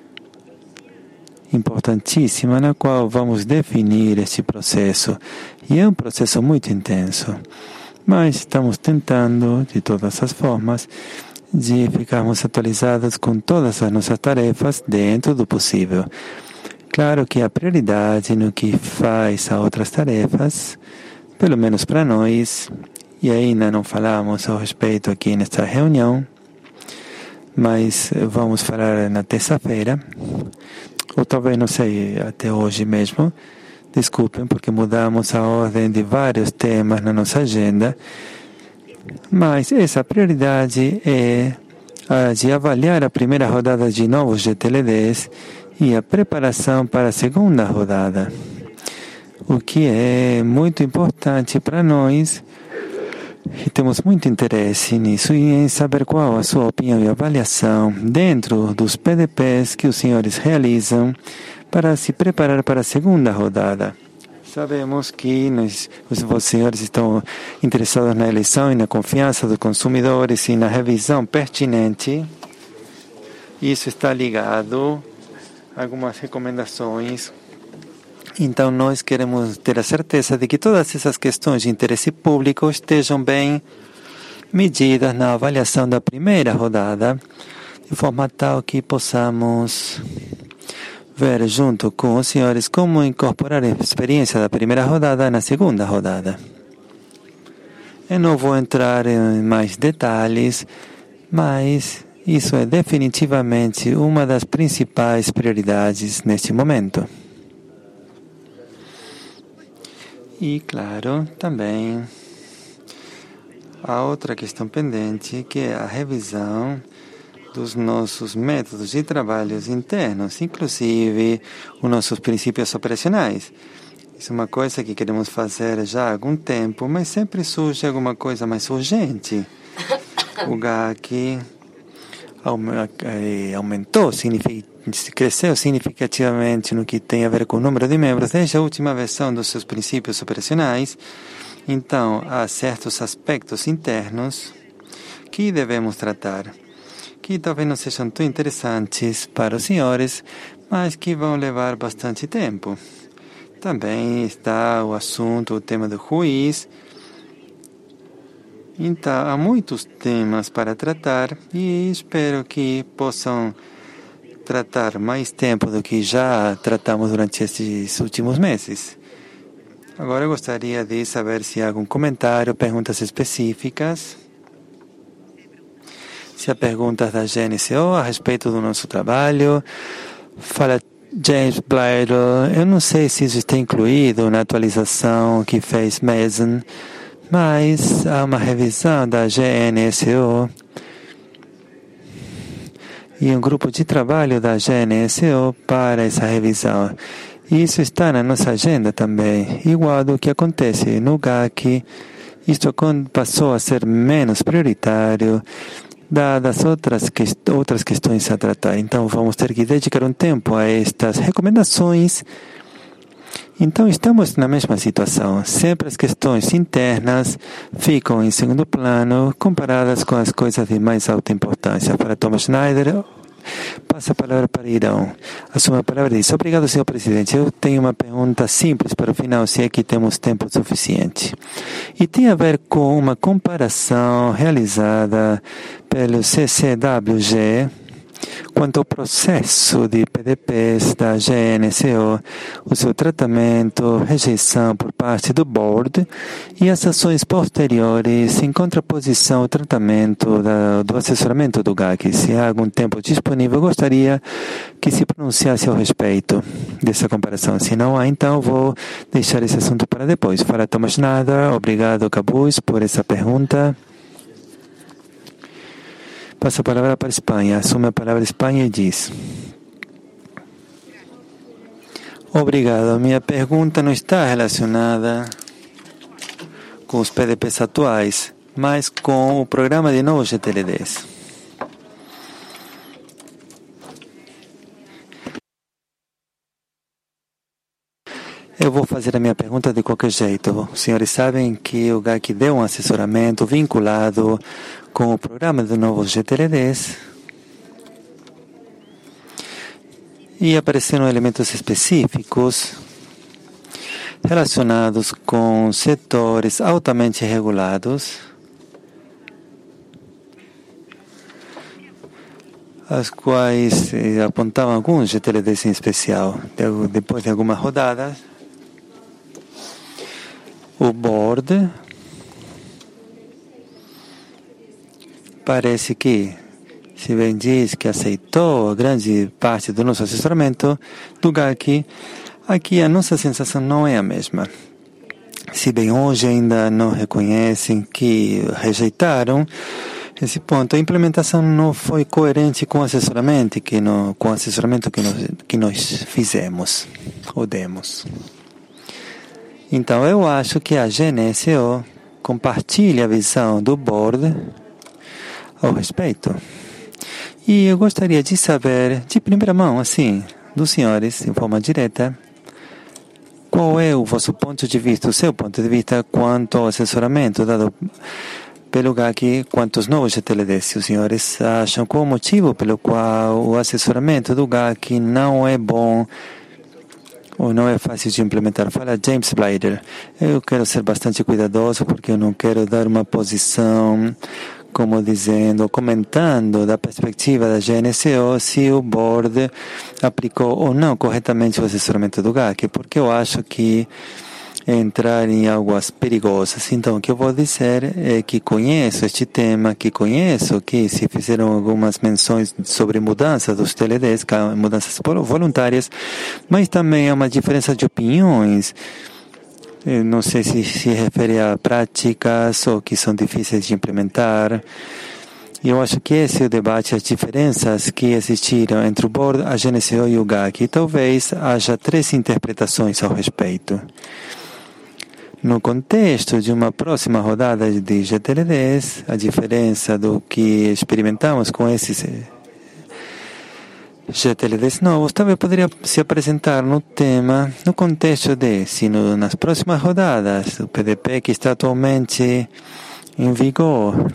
importantíssima na qual vamos definir este processo. E é um processo muito intenso. Mas estamos tentando, de todas as formas, de ficarmos atualizados com todas as nossas tarefas dentro do possível. Claro que a prioridade no que faz a outras tarefas, pelo menos para nós, e ainda não falamos a respeito aqui nesta reunião, mas vamos falar na terça-feira, ou talvez, não sei, até hoje mesmo. Desculpem, porque mudamos a ordem de vários temas na nossa agenda. Mas essa prioridade é a de avaliar a primeira rodada de novos G T L Ds e a preparação para a segunda rodada. O que é muito importante para nós, e temos muito interesse nisso, e em saber qual a sua opinião e avaliação dentro dos P D Ps que os senhores realizam para se preparar para a segunda rodada. Sabemos que nós, os senhores estão interessados na eleição e na confiança dos consumidores e na revisão pertinente. Isso está ligado a algumas recomendações. Então, nós queremos ter a certeza de que todas essas questões de interesse público estejam bem medidas na avaliação da primeira rodada, de forma tal que possamos ver junto com os senhores como incorporar a experiência da primeira rodada na segunda rodada. Eu não vou entrar em mais detalhes, mas isso é definitivamente uma das principais prioridades neste momento. E, claro, também há outra questão pendente, que é a revisão dos nossos métodos de trabalhos internos, inclusive os nossos princípios operacionais. Isso é uma coisa que queremos fazer já há algum tempo, mas sempre surge alguma coisa mais urgente. O G A C aumentou, cresceu significativamente no que tem a ver com o número de membros desde a última versão dos seus princípios operacionais. Então, há certos aspectos internos que devemos tratar, que talvez não sejam tão interessantes para os senhores, mas que vão levar bastante tempo. Também está o assunto, o tema do juiz. Então, há muitos temas para tratar e espero que possam tratar mais tempo do que já tratamos durante estes últimos meses. Agora eu gostaria de saber se há algum comentário, perguntas específicas. Se há perguntas da G N C O a respeito do nosso trabalho. Fala James Bladel. Eu não sei se isso está incluído na atualização que fez Mason, mas há uma revisão da G N S O e um grupo de trabalho da G N S O para essa revisão. E isso está na nossa agenda também, igual do que acontece no G A C. Isto passou a ser menos prioritário, dadas outras, que, outras questões a tratar. Então, vamos ter que dedicar um tempo a estas recomendações. Então, estamos na mesma situação. Sempre as questões internas ficam em segundo plano, comparadas com as coisas de mais alta importância. Para Thomas Schneider, Passa a palavra para Irão. Assume a palavra e diz: obrigado, senhor presidente. Eu tenho uma pergunta simples para o final, se é que temos tempo suficiente. E tem a ver com uma comparação realizada pelo C C W G quanto ao processo de P D Ps da G N C O, o seu tratamento, rejeição por parte do board e as ações posteriores em contraposição ao tratamento da, do assessoramento do G A C. Se há algum tempo disponível, gostaria que se pronunciasse ao respeito dessa comparação. Se não há, então vou deixar esse assunto para depois. Fala Thomas Nader. Obrigado, Cabuz, por essa pergunta. Passa a palavra para a Espanha. Assume a palavra Espanha e diz: obrigado. Minha pergunta não está relacionada com os P D Ps atuais, mas com o programa de novos G T L Ds. Eu vou fazer a minha pergunta de qualquer jeito. Os senhores sabem que o G A C deu um assessoramento vinculado com o programa de novos G T L Ds e apareceram elementos específicos relacionados com setores altamente regulados, as quais apontavam alguns G T L Ds em especial. Depois de algumas rodadas, o board parece que, se bem diz que aceitou grande parte do nosso assessoramento do G A C, aqui a nossa sensação não é a mesma. Se bem hoje ainda não reconhecem que rejeitaram esse ponto, a implementação não foi coerente com o assessoramento que, no, com o assessoramento que, nós, que nós fizemos ou demos. Então, eu acho que a G N C O compartilha a visão do board ao respeito. E eu gostaria de saber, de primeira mão, assim, dos senhores, de forma direta, qual é o vosso ponto de vista, o seu ponto de vista quanto ao assessoramento dado pelo G A C, quanto aos novos G T L Ds. Os senhores acham qual o motivo pelo qual o assessoramento do G A C não é bom ou não é fácil de implementar? Fala James Blader. Eu quero ser bastante cuidadoso porque eu não quero dar uma posição como dizendo, comentando da perspectiva da G N C O se o board aplicou ou não corretamente o assessoramento do G A C, porque eu acho que é entrar em águas perigosas. Então, o que eu vou dizer é que conheço este tema, que conheço que se fizeram algumas menções sobre mudanças dos T L Ds, mudanças voluntárias, mas também há uma diferença de opiniões. Eu não sei se se refere a práticas ou que são difíceis de implementar. E eu acho que esse é o debate, as diferenças que existiram entre o board, a G N C O e o G A C. E talvez haja três interpretações ao respeito. No contexto de uma próxima rodada de G T L Ds, a diferença do que experimentamos com esses G T L Ds novos talvez poderia se apresentar no tema, no contexto de, se no, nas próximas rodadas, o P D P que está atualmente em vigor,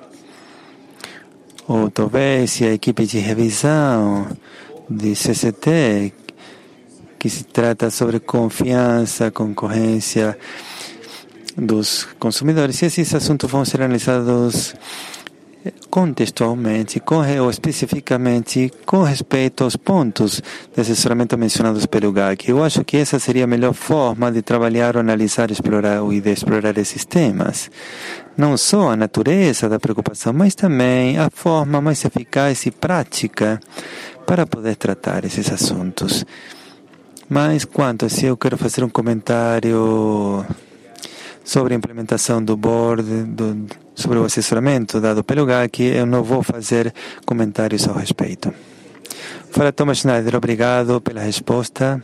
ou talvez se a equipe de revisão de C C T, que se trata sobre confiança, concorrência dos consumidores, se esses assuntos vão ser analisados contextualmente ou especificamente com respeito aos pontos de assessoramento mencionados pelo G A C. Eu acho que essa seria a melhor forma de trabalhar, analisar explorar, e de explorar esses temas. Não só a natureza da preocupação, mas também a forma mais eficaz e prática para poder tratar esses assuntos. Mas quanto a se eu quero fazer um comentário sobre a implementação do board, do, sobre o assessoramento dado pelo G A C, eu não vou fazer comentários ao respeito. Fala Thomas Schneider, obrigado pela resposta.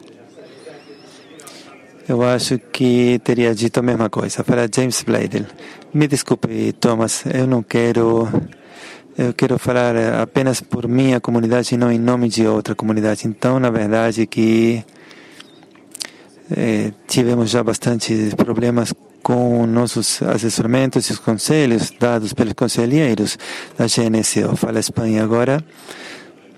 Eu acho que teria dito a mesma coisa. Fala James Bladel. Me desculpe, Thomas, eu não quero... Eu quero falar apenas por minha comunidade e não em nome de outra comunidade. Então, na verdade, que eh, tivemos já bastante problemas com nossos assessoramentos e os conselhos dados pelos conselheiros da G N C O. Fala Espanha agora.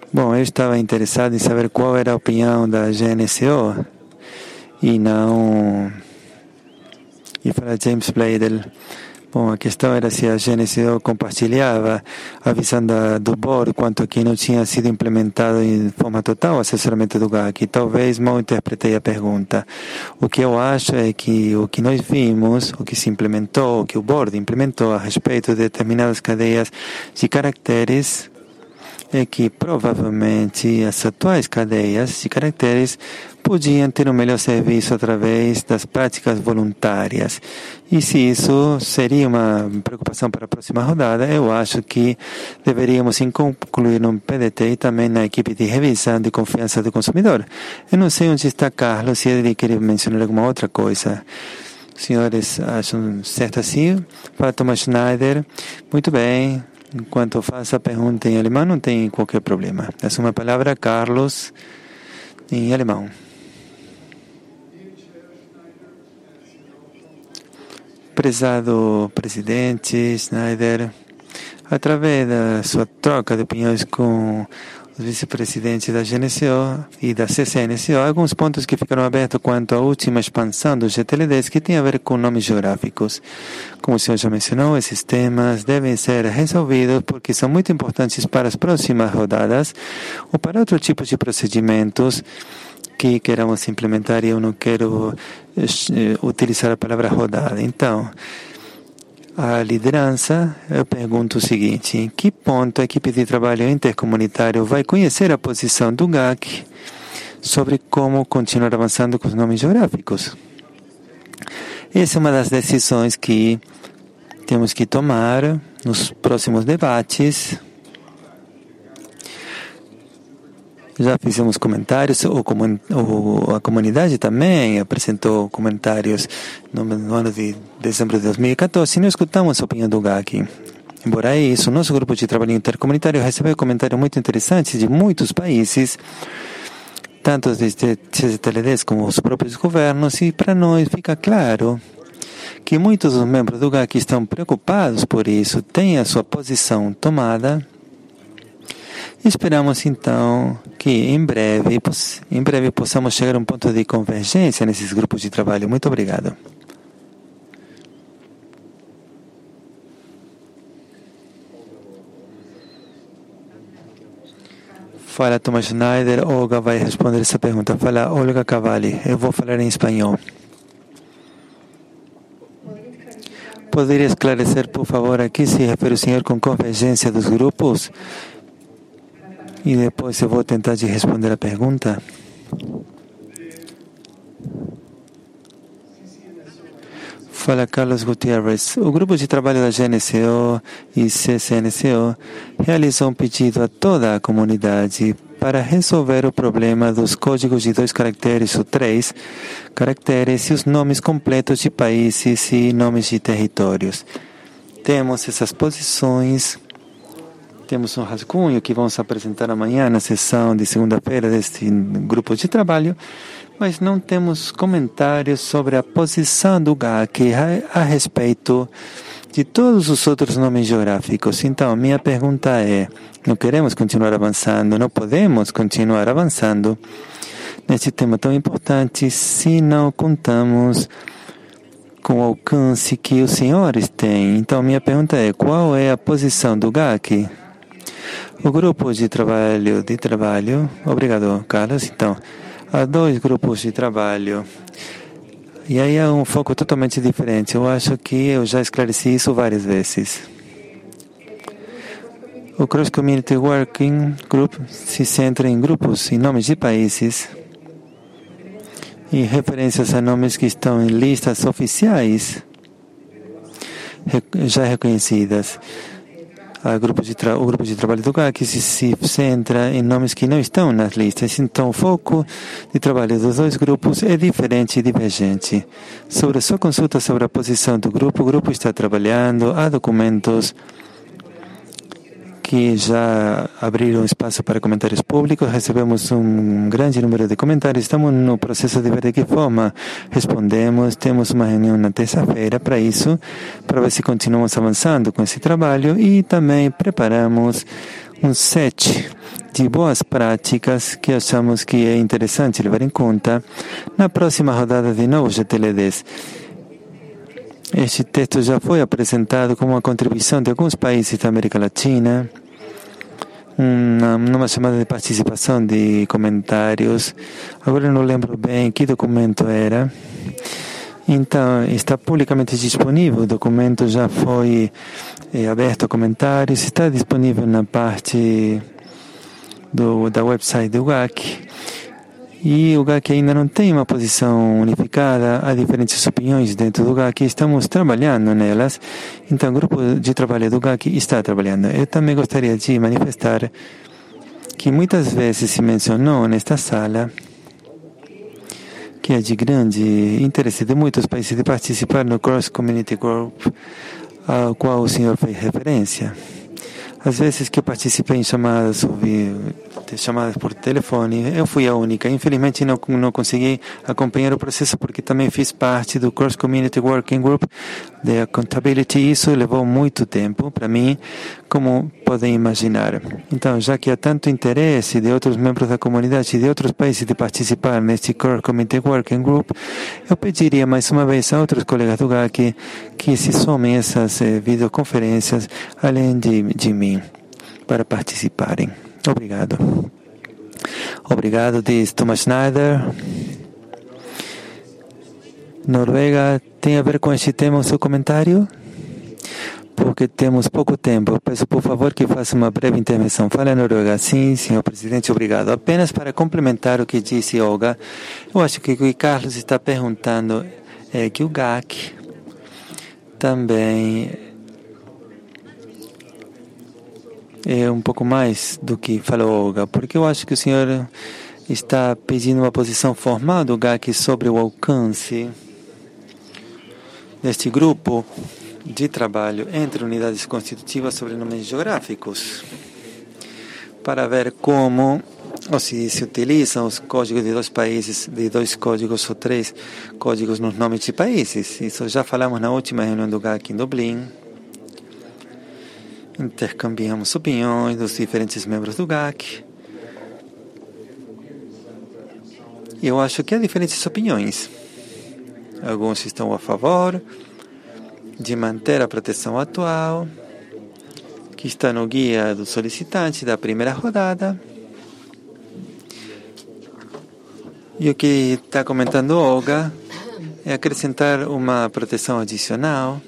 Bom, eu estava interessado em saber qual era a opinião da G N C O e não... E para James Bladel, bom, a questão era se a G N C O compartilhava a visão da, do board quanto que não tinha sido implementado em forma total o assessoramento do G A C. Talvez mal interpretei a pergunta. O que eu acho é que o que nós vimos, o que se implementou, o que o board implementou a respeito de determinadas cadeias de caracteres, é que provavelmente as atuais cadeias de caracteres podiam ter um melhor serviço através das práticas voluntárias. E se isso seria uma preocupação para a próxima rodada, eu acho que deveríamos incluir no P D T e também na equipe de revisão de confiança do consumidor. Eu não sei onde está Carlos, se ele quer mencionar alguma outra coisa. Os senhores acham certo assim? Para Thomas Schneider, muito bem. Enquanto eu faço a pergunta em alemão, não tem qualquer problema. Essa é uma palavra, Carlos, em alemão. Prezado presidente Schneider, através da sua troca de opiniões com os vice-presidentes da G N C O e da C C N C O, alguns pontos que ficaram abertos quanto à última expansão do G T L dez que tem a ver com nomes geográficos. Como o senhor já mencionou, esses temas devem ser resolvidos porque são muito importantes para as próximas rodadas ou para outro tipo de procedimentos que queramos implementar, e eu não quero eh, utilizar a palavra rodada. Então, a liderança, eu pergunto o seguinte: em que ponto a equipe de trabalho intercomunitário vai conhecer a posição do G A C sobre como continuar avançando com os nomes geográficos? Essa é uma das decisões que temos que tomar nos próximos debates. Já fizemos comentários, ou, comun, ou a comunidade também apresentou comentários no, no ano de dezembro de dois mil e quatorze, e nós escutamos a opinião do G A C. Embora isso, nosso grupo de trabalho intercomunitário recebeu comentários muito interessantes de muitos países, tanto desde G T L dez como os próprios governos, e para nós fica claro que muitos dos membros do G A C estão preocupados por isso, têm a sua posição tomada. Esperamos então que em breve, em breve possamos chegar a um ponto de convergência nesses grupos de trabalho. Muito obrigado. Fala Thomas Schneider, Olga vai responder essa pergunta. Fala Olga Cavalli, eu vou falar em espanhol. Poderia esclarecer, por favor, aqui se refere o senhor com convergência dos grupos? E depois eu vou tentar de responder a pergunta. Fala Carlos Gutierrez. O grupo de trabalho da G N C O e C C N C O realizou um pedido a toda a comunidade para resolver o problema dos códigos de dois caracteres ou três caracteres e os nomes completos de países e nomes de territórios. Temos essas posições. Temos um rascunho que vamos apresentar amanhã na sessão de segunda-feira deste grupo de trabalho, mas não temos comentários sobre a posição do G A C a, a respeito de todos os outros nomes geográficos. Então, minha pergunta é: não queremos continuar avançando, não podemos continuar avançando nesse tema tão importante se não contamos com o alcance que os senhores têm. Então, minha pergunta é: qual é a posição do G A C? O grupo de trabalho, de trabalho, obrigado, Carlos. Então, há dois grupos de trabalho. E aí é um foco totalmente diferente. Eu acho que eu já esclareci isso várias vezes. O Cross Community Working Group se centra em grupos, em nomes de países, e referências a nomes que estão em listas oficiais já reconhecidas. A grupo de tra- o grupo de trabalho do G A C se, se centra em nomes que não estão nas listas. Então, o foco de trabalho dos dois grupos é diferente e divergente. Sobre a sua consulta sobre a posição do grupo, o grupo está trabalhando, há documentos que já abriram espaço para comentários públicos. Recebemos um grande número de comentários. Estamos no processo de ver de que forma respondemos. Temos uma reunião na terça-feira para isso, para ver se continuamos avançando com esse trabalho, e também preparamos um set de boas práticas que achamos que é interessante levar em conta na próxima rodada de novos G T L Ds. Este texto já foi apresentado como uma contribuição de alguns países da América Latina, uma, numa chamada de participação de comentários. Agora eu não lembro bem que documento era. Então, está publicamente disponível. O documento já foi é, aberto a comentários, está disponível na parte do, da website do G A C. E o G A C ainda não tem uma posição unificada, há diferentes opiniões dentro do G A C, estamos trabalhando nelas. Então, o grupo de trabalho do G A C está trabalhando. Eu também gostaria de manifestar que muitas vezes se mencionou nesta sala que é de grande interesse de muitos países de participar no Cross Community Group, ao qual o senhor fez referência. Às vezes que eu participei em chamadas, ouvi chamadas por telefone, eu fui a única. Infelizmente não, não consegui acompanhar o processo porque também fiz parte do Cross Community Working Group de Accountability. Isso levou muito tempo para mim, como podem imaginar. Então, já que há tanto interesse de outros membros da comunidade e de outros países de participar neste Cross Community Working Group, eu pediria mais uma vez a outros colegas do G A C que se somem a essas eh, videoconferências, além de, de mim, para participarem. Obrigado. Obrigado, diz Thomas Schneider. Noruega, tem a ver com este tema o seu comentário? Porque temos pouco tempo. Peço, por favor, que faça uma breve intervenção. Fala, Noruega. Sim, senhor presidente, obrigado. Apenas para complementar o que disse Olga, eu acho que o que Carlos está perguntando é que o G A C também é um pouco mais do que falou Olga, porque eu acho que o senhor está pedindo uma posição formal do G A C sobre o alcance deste grupo de trabalho entre unidades constitutivas sobre nomes geográficos, para ver como ou se se utilizam os códigos de dois países, de dois códigos ou três códigos nos nomes de países. Isso já falamos na última reunião do G A C em Dublin. Intercambiamos opiniões dos diferentes membros do G A C. E eu acho que há diferentes opiniões. Alguns estão a favor de manter a proteção atual, que está no guia do solicitante da primeira rodada. E o que está comentando Olga é acrescentar uma proteção adicional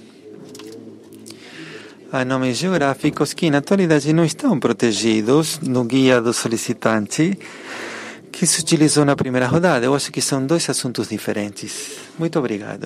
a nomes geográficos que na atualidade não estão protegidos no guia do solicitante que se utilizou na primeira rodada. Eu acho que são dois assuntos diferentes. Muito obrigado.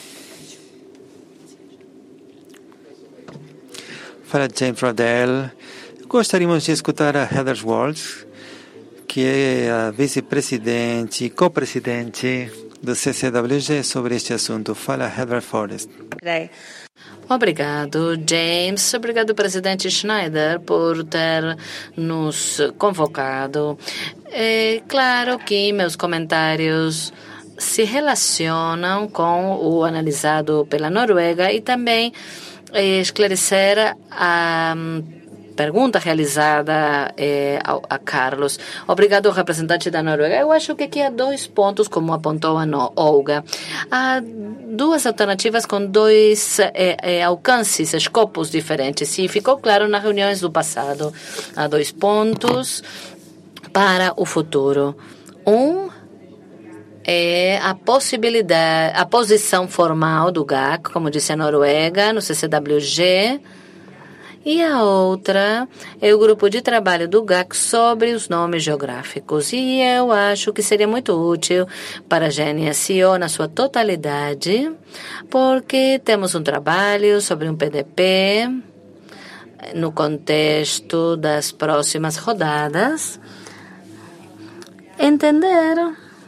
Fala James Rodell. Gostaríamos de escutar a Heather Walsh, que é a vice-presidente e co-presidente do C C W G, sobre este assunto. Fala Heather Forrest. Obrigado, James. Obrigado, presidente Schneider, por ter nos convocado. É claro que meus comentários se relacionam com o analisado pela Noruega e também esclarecer a pergunta realizada eh, a, a Carlos. Obrigado, representante da Noruega. Eu acho que aqui há dois pontos, como apontou a no, Olga. Há duas alternativas com dois eh, eh, alcances, escopos diferentes. E ficou claro nas reuniões do passado. Há dois pontos para o futuro. Um é a possibilidade, a posição formal do G A C, como disse a Noruega, no C C W G. E a outra é o grupo de trabalho do G A C sobre os nomes geográficos. E eu acho que seria muito útil para a G N S O na sua totalidade, porque temos um trabalho sobre um P D P no contexto das próximas rodadas. Entender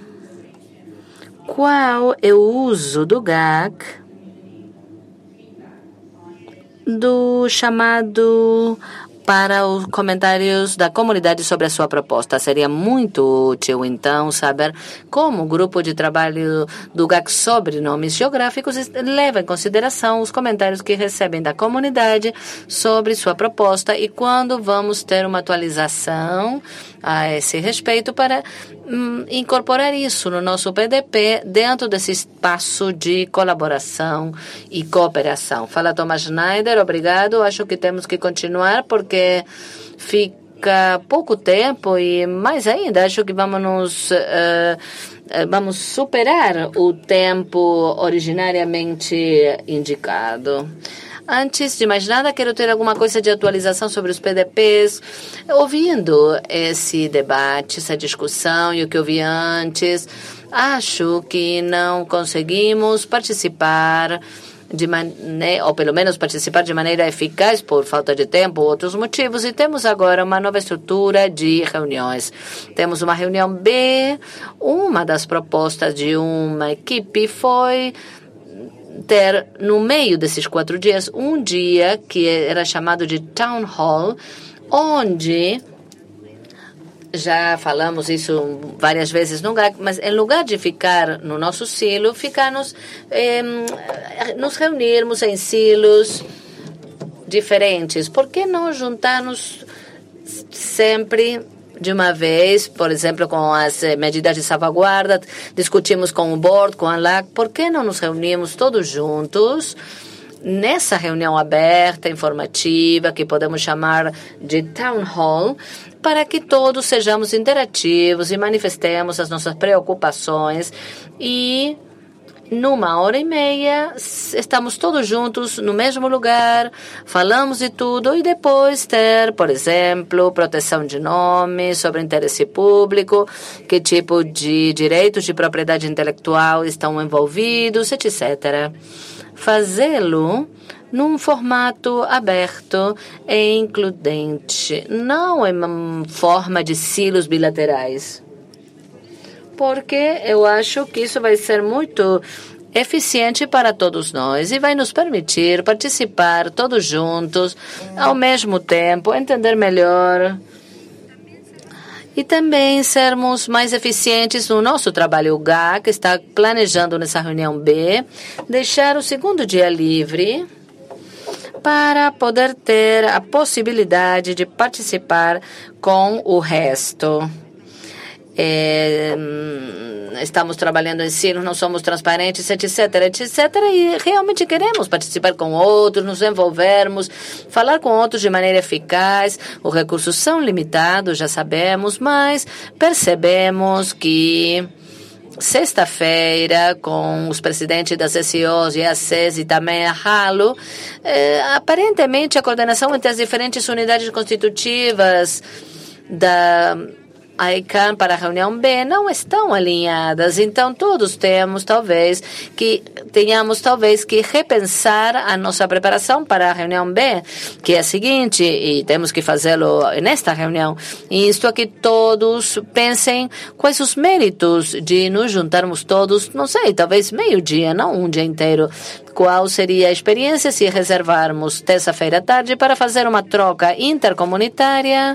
qual é o uso do G A C do chamado para os comentários da comunidade sobre a sua proposta. Seria muito útil, então, saber como o grupo de trabalho do G A C sobre nomes geográficos leva em consideração os comentários que recebem da comunidade sobre sua proposta e quando vamos ter uma atualização a esse respeito para hum, incorporar isso no nosso P D P dentro desse espaço de colaboração e cooperação. Fala Thomas Schneider, obrigado. Acho que temos que continuar porque fica pouco tempo e mais ainda acho que vamos nos uh, vamos superar o tempo originariamente indicado. Antes de mais nada, quero ter alguma coisa de atualização sobre os P D Ps. Ouvindo esse debate, essa discussão e o que eu vi antes, acho que não conseguimos participar de maneira, ou pelo menos participar de maneira eficaz por falta de tempo ou outros motivos, e temos agora uma nova estrutura de reuniões. Temos uma reunião B, uma das propostas de uma equipe foi ter, no meio desses quatro dias, um dia que era chamado de Town Hall, onde, já falamos isso várias vezes no G A C, mas em lugar de ficar no nosso silo, ficar nos, eh, nos reunirmos em silos diferentes. Por que não juntar-nos sempre de uma vez, por exemplo, com as medidas de salvaguarda, discutimos com o board, com a L A C, por que não nos reunimos todos juntos nessa reunião aberta, informativa, que podemos chamar de Town Hall, para que todos sejamos interativos e manifestemos as nossas preocupações e numa hora e meia, estamos todos juntos no mesmo lugar, falamos de tudo e depois ter, por exemplo, proteção de nome, sobre interesse público, que tipo de direitos de propriedade intelectual estão envolvidos, etcétera. Fazê-lo num formato aberto e includente, não em forma de silos bilaterais. Porque eu acho que isso vai ser muito eficiente para todos nós e vai nos permitir participar todos juntos, ao mesmo tempo, entender melhor e também sermos mais eficientes no nosso trabalho. O G A C está planejando nessa reunião B deixar o segundo dia livre para poder ter a possibilidade de participar com o resto. É, estamos trabalhando em silos, não somos transparentes, etc, etc, e realmente queremos participar com outros, nos envolvermos, falar com outros de maneira eficaz. Os recursos são limitados, já sabemos, mas percebemos que sexta-feira, com os presidentes das S C Os e A C S e também a Halo, eh, aparentemente a coordenação entre as diferentes unidades constitutivas da a I C A N para a reunião B não estão alinhadas, então todos temos talvez que tenhamos talvez que repensar a nossa preparação para a reunião B, que é a seguinte, e temos que fazê-lo nesta reunião, isto é que todos pensem quais os méritos de nos juntarmos todos, não sei, talvez meio dia, não um dia inteiro. Qual seria a experiência se reservarmos terça-feira à tarde para fazer uma troca intercomunitária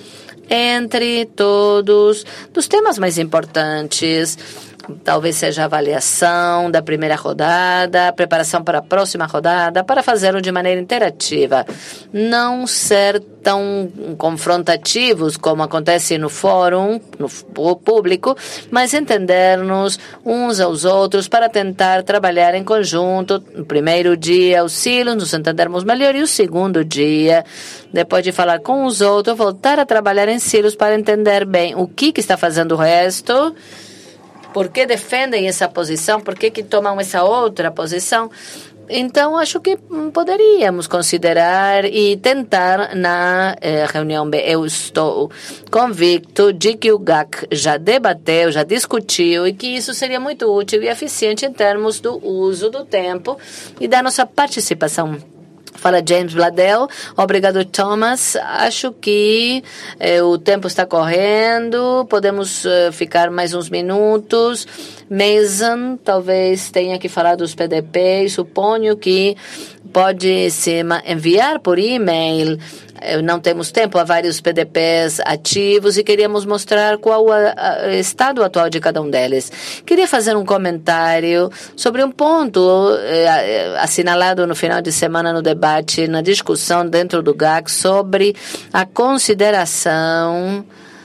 entre todos dos temas mais importantes, talvez seja a avaliação da primeira rodada, preparação para a próxima rodada, para fazê-lo de maneira interativa. Não ser tão confrontativos como acontece no fórum, no público, mas entendermos uns aos outros para tentar trabalhar em conjunto. No primeiro dia, os silos, nos entendermos melhor, e o segundo dia, depois de falar com os outros, voltar a trabalhar em silos para entender bem o que, que está fazendo o resto, por que defendem essa posição, por que, que tomam essa outra posição. Então, acho que poderíamos considerar e tentar na eh, reunião B. Eu estou convicto de que o G A C já debateu, já discutiu e que isso seria muito útil e eficiente em termos do uso do tempo e da nossa participação. Fala James Bladel. Obrigado, Thomas. Acho que eh, o tempo está correndo. Podemos eh, ficar mais uns minutos. Mason talvez tenha que falar dos P D Ps. Suponho que pode se enviar por e-mail Não temos tempo, há vários P D Ps ativos e queríamos mostrar qual o estado atual de cada um deles. Queria fazer um comentário sobre um ponto eh, assinalado no final de semana no debate, na discussão dentro do G A C sobre a consideração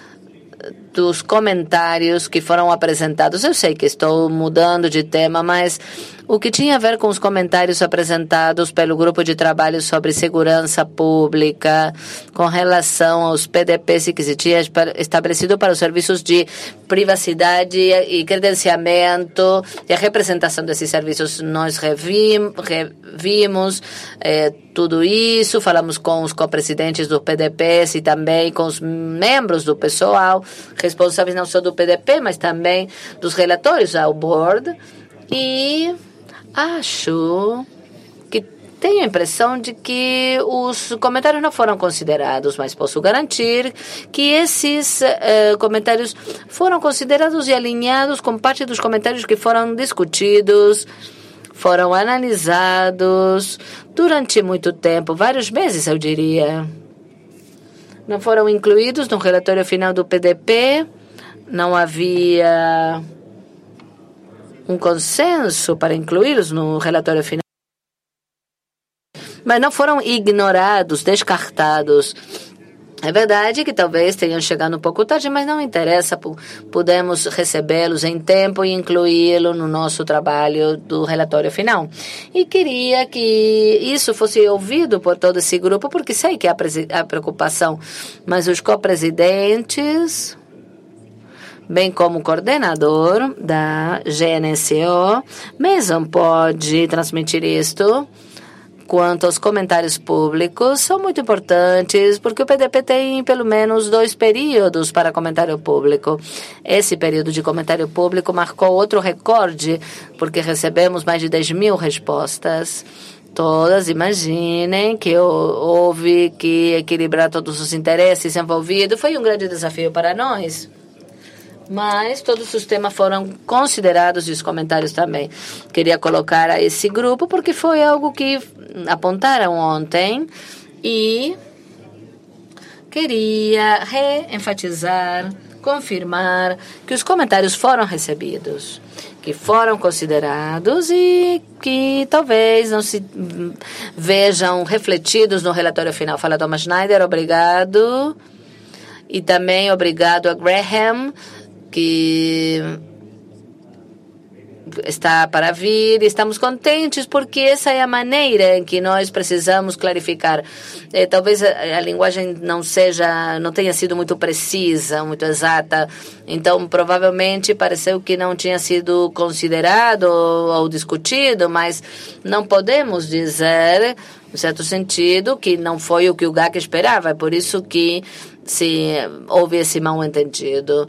dos comentários que foram apresentados. Eu sei que estou mudando de tema, mas o que tinha a ver com os comentários apresentados pelo grupo de trabalho sobre segurança pública com relação aos P D Ps que se tinha estabelecido para os serviços de privacidade e credenciamento e a representação desses serviços. Nós revim, revimos eh, tudo isso, falamos com os co-presidentes do P D Ps e também com os membros do pessoal responsáveis não só do P D P, mas também dos relatórios ao board. E acho que tenho a impressão de que os comentários não foram considerados, mas posso garantir que esses uh, comentários foram considerados e alinhados com parte dos comentários que foram discutidos, foram analisados durante muito tempo, vários meses, eu diria. Não foram incluídos no relatório final do P D P, não havia um consenso para incluí-los no relatório final. Mas não foram ignorados, descartados. É verdade que talvez tenham chegado um pouco tarde, mas não interessa, podemos recebê-los em tempo e incluí-lo no nosso trabalho do relatório final. E queria que isso fosse ouvido por todo esse grupo, porque sei que há preocupação, mas os co-presidentes, bem como o coordenador da G N S O, mesmo pode transmitir isto. Quanto aos comentários públicos, são muito importantes, porque o P D P tem pelo menos dois períodos para comentário público. Esse período de comentário público marcou outro recorde, porque recebemos mais de dez mil respostas. Todas, imaginem que houve que equilibrar todos os interesses envolvidos. Foi um grande desafio para nós. Mas todos os temas foram considerados e os comentários também. Queria colocar a esse grupo porque foi algo que apontaram ontem e queria reenfatizar, confirmar que os comentários foram recebidos, que foram considerados e que talvez não se vejam refletidos no relatório final. Fala Thomas Schneider, obrigado. E também obrigado a Graham, que está para vir. Estamos contentes porque essa é a maneira em que nós precisamos clarificar. É, talvez a, a linguagem não seja, não tenha sido muito precisa, muito exata. Então, provavelmente pareceu que não tinha sido considerado ou, ou discutido, mas não podemos dizer, em certo sentido, que não foi o que o G A C esperava. É por isso que se houve esse mal-entendido.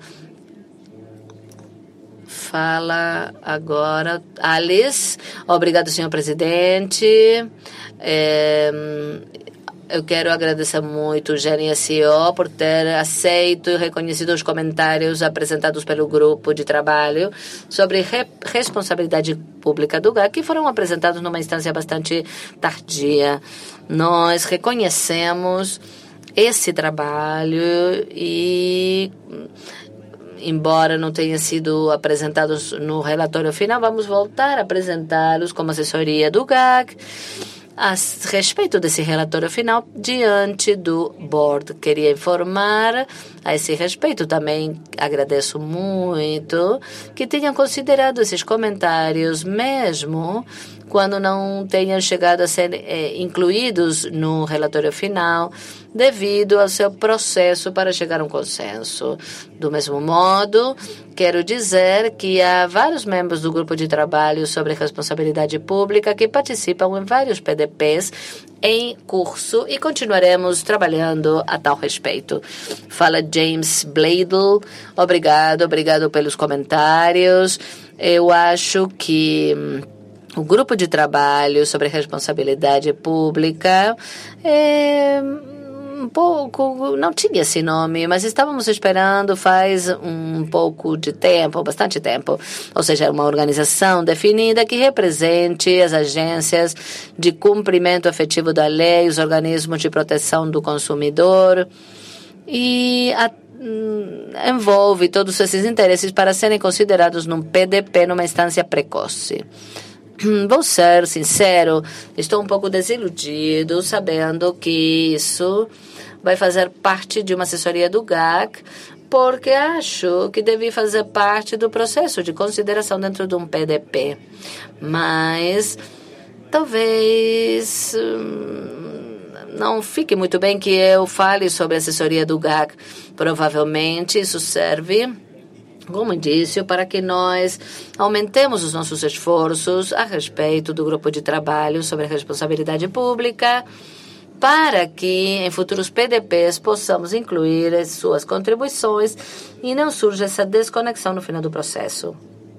Fala agora, Alice. Obrigado, senhor presidente. É, eu quero agradecer muito o G N S O por ter aceito e reconhecido os comentários apresentados pelo grupo de trabalho sobre re responsabilidade pública do G A C, que foram apresentados numa instância bastante tardia. Nós reconhecemos esse trabalho e, embora não tenha sido apresentados no relatório final, vamos voltar a apresentá-los como assessoria do G A C a respeito desse relatório final diante do board. Queria informar a esse respeito. Também agradeço muito que tenham considerado esses comentários, mesmo quando não tenham chegado a ser é, incluídos no relatório final, devido ao seu processo para chegar a um consenso. Do mesmo modo, quero dizer que há vários membros do grupo de trabalho sobre responsabilidade pública que participam em vários P D Ps em curso e continuaremos trabalhando a tal respeito. Fala James Bladel. Obrigado, obrigado pelos comentários. Eu acho que o grupo de trabalho sobre responsabilidade pública é um pouco, não tinha esse nome, mas estávamos esperando faz um pouco de tempo, bastante tempo. Ou seja, uma organização definida que represente as agências de cumprimento efetivo da lei, os organismos de proteção do consumidor e a, envolve todos esses interesses para serem considerados num P D P, numa instância precoce. Vou ser sincero, estou um pouco desiludido sabendo que isso vai fazer parte de uma assessoria do G A C, porque acho que deve fazer parte do processo de consideração dentro de um P D P. Mas talvez hum, não fique muito bem que eu fale sobre a assessoria do G A C. Provavelmente isso serve como indício para que nós aumentemos os nossos esforços a respeito do grupo de trabalho sobre a responsabilidade pública, para que em futuros P D Ps possamos incluir as suas contribuições e não surja essa desconexão no final do processo.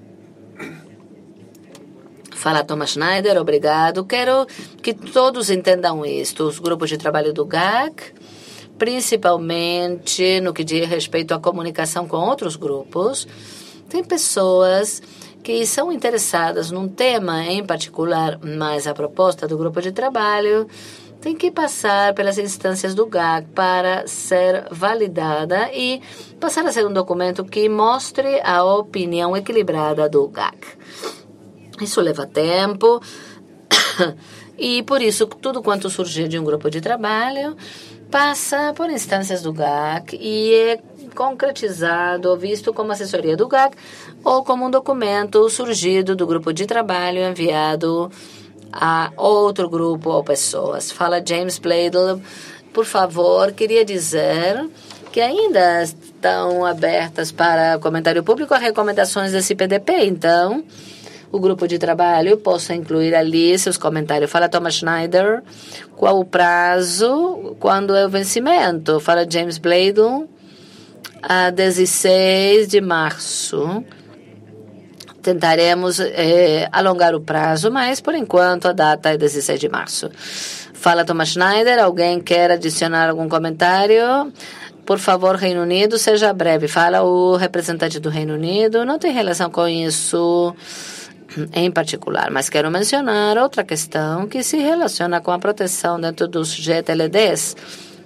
Fala Thomas Schneider, obrigado. Quero que todos entendam isto. Os grupos de trabalho do G A C, principalmente no que diz respeito à comunicação com outros grupos, tem pessoas que são interessadas num tema em particular, mas a proposta do grupo de trabalho tem que passar pelas instâncias do G A C para ser validada e passar a ser um documento que mostre a opinião equilibrada do G A C. Isso leva tempo e, por isso, tudo quanto surgir de um grupo de trabalho passa por instâncias do G A C e é concretizado ou visto como assessoria do G A C ou como um documento surgido do grupo de trabalho enviado a outro grupo ou pessoas. Fala James Bladel, por favor, queria dizer que ainda estão abertas para comentário público as recomendações desse P D P, então o grupo de trabalho possa incluir ali seus comentários. Fala Thomas Schneider, qual o prazo, quando é o vencimento? Fala James Bladel, a dezesseis de março. Tentaremos eh, alongar o prazo, mas por enquanto a data é dezesseis de março. Fala Thomas Schneider, alguém quer adicionar algum comentário? Por favor, Reino Unido, seja breve. Fala o representante do Reino Unido, não tem relação com isso em particular, mas quero mencionar outra questão que se relaciona com a proteção dentro dos G T L Ds.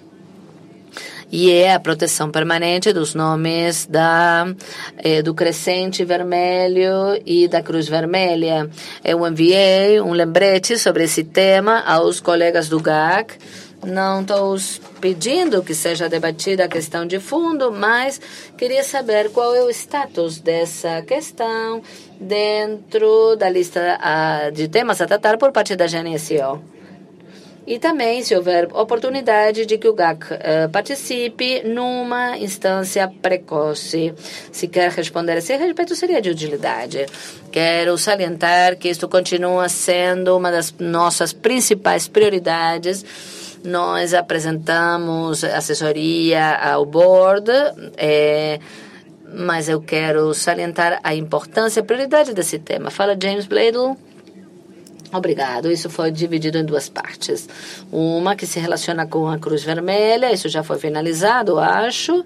E é a proteção permanente dos nomes da, eh, do Crescente Vermelho e da Cruz Vermelha. Eu enviei um lembrete sobre esse tema aos colegas do G A C. Não estou pedindo que seja debatida a questão de fundo, mas queria saber qual é o status dessa questão dentro da lista uh, de temas a tratar por parte da G N S O. E também, se houver oportunidade de que o G A C uh, participe numa instância precoce. Se quer responder a esse respeito, seria de utilidade. Quero salientar que isto continua sendo uma das nossas principais prioridades. Nós apresentamos assessoria ao board, é, mas eu quero salientar a importância e a prioridade desse tema. Fala James Bladel. Obrigado. Isso foi dividido em duas partes. Uma que se relaciona com a Cruz Vermelha, isso já foi finalizado, acho.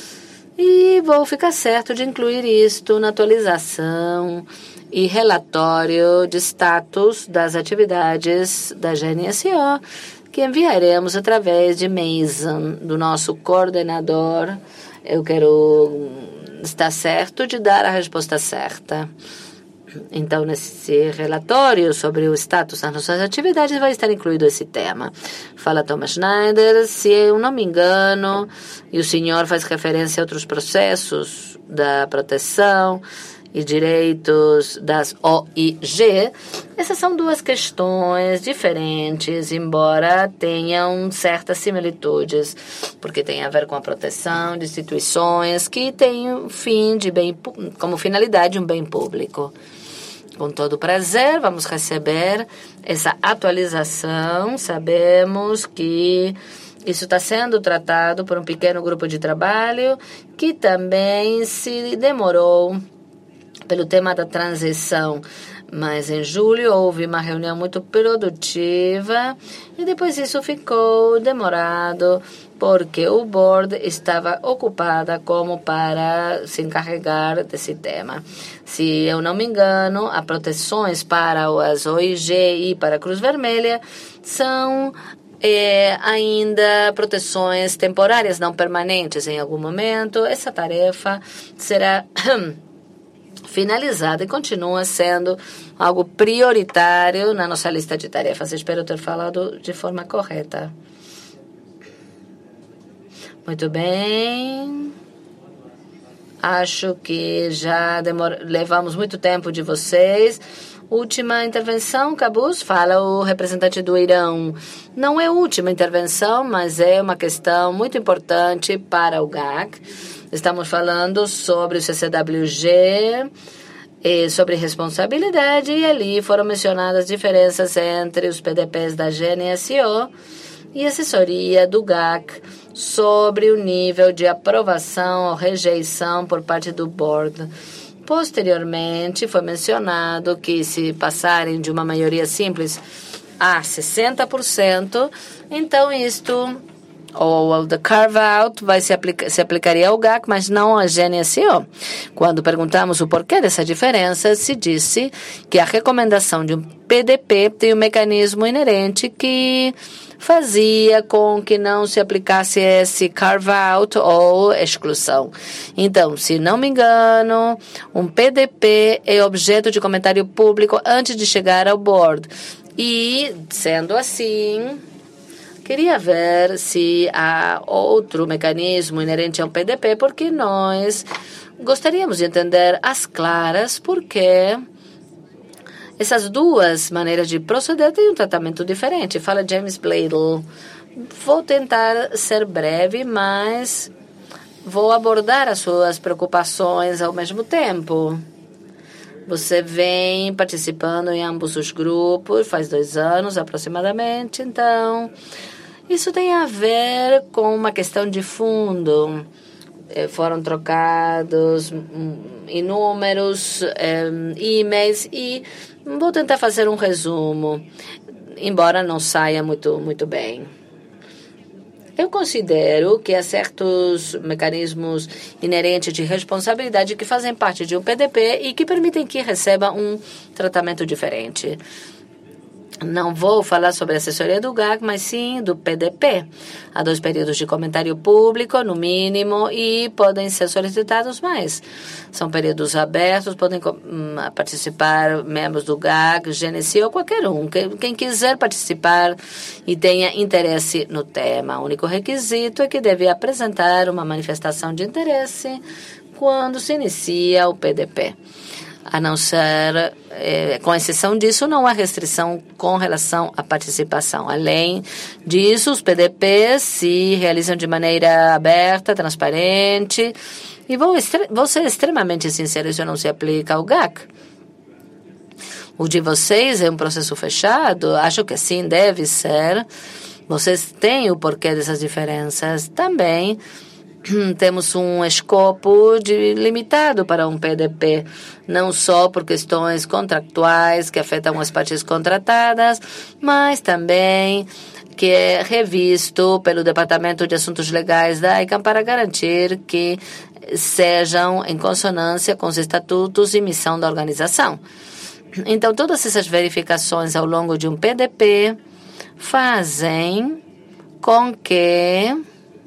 E vou ficar certo de incluir isto na atualização e relatório de status das atividades da G N S O, que enviaremos através de Mason, do nosso coordenador. Eu quero estar certo de dar a resposta certa. Então, nesse relatório sobre o status das nossas atividades, vai estar incluído esse tema. Fala Thomas Schneider, se eu não me engano, e o senhor faz referência a outros processos da proteção e direitos das O I G, essas são duas questões diferentes, embora tenham certas similitudes, porque tem a ver com a proteção de instituições que têm fim de bem, como finalidade um bem público. Com todo prazer, vamos receber essa atualização. Sabemos que isso está sendo tratado por um pequeno grupo de trabalho que também se demorou pelo tema da transição Mas em julho houve uma reunião muito produtiva e depois isso ficou demorado porque o board estava ocupada como para se encarregar desse tema. Se eu não me engano, as proteções para as O I G e para a Cruz Vermelha são é, ainda proteções temporárias, não permanentes. Em algum momento, essa tarefa será finalizada e continua sendo algo prioritário na nossa lista de tarefas. Espero ter falado de forma correta. Muito bem. Acho que já demor... levamos muito tempo de vocês. Última intervenção, Cabuz, fala o representante do Irão. Não é última intervenção, mas é uma questão muito importante para o G A C. Estamos falando sobre o C C W G, e sobre responsabilidade, e ali foram mencionadas diferenças entre os P D Ps da G N S O e assessoria do G A C sobre o nível de aprovação ou rejeição por parte do board. Posteriormente, foi mencionado que se passarem de uma maioria simples a sessenta por cento, então isto, ou o carve-out, vai se, aplica, se aplicaria ao G A C, mas não à G N S O. Quando perguntamos o porquê dessa diferença, se disse que a recomendação de um P D P tem um mecanismo inerente que fazia com que não se aplicasse esse carve-out ou exclusão. Então, se não me engano, um P D P é objeto de comentário público antes de chegar ao board. E, sendo assim, queria ver se há outro mecanismo inerente ao P D P, porque nós gostaríamos de entender às claras por que essas duas maneiras de proceder têm um tratamento diferente. Fala James Bladel. Vou tentar ser breve, mas vou abordar as suas preocupações ao mesmo tempo. Você vem participando em ambos os grupos faz dois anos aproximadamente, então isso tem a ver com uma questão de fundo. Foram trocados inúmeros e-mails e vou tentar fazer um resumo, embora não saia muito, muito bem. Eu considero que há certos mecanismos inerentes de responsabilidade que fazem parte de um P D P e que permitem que receba um tratamento diferente. Não vou falar sobre a assessoria do G A C, mas sim do P D P. Há dois períodos de comentário público, no mínimo, e podem ser solicitados mais. São períodos abertos, podem hum, participar membros do G A C, G N S O, qualquer um. Quem, quem quiser participar e tenha interesse no tema. O único requisito é que deve apresentar uma manifestação de interesse quando se inicia o P D P. A não ser, eh, com exceção disso, não há restrição com relação à participação. Além disso, os P D Ps se realizam de maneira aberta, transparente. E vou, vou ser extremamente sincero, isso não se aplica ao G A C. O de vocês é um processo fechado? Acho que sim, deve ser. Vocês têm o porquê dessas diferenças. Também temos um escopo de, limitado para um P D P, não só por questões contractuais que afetam as partes contratadas, mas também que é revisto pelo Departamento de Assuntos Legais da I C A M para garantir que sejam em consonância com os estatutos e missão da organização. Então, todas essas verificações ao longo de um P D P fazem com que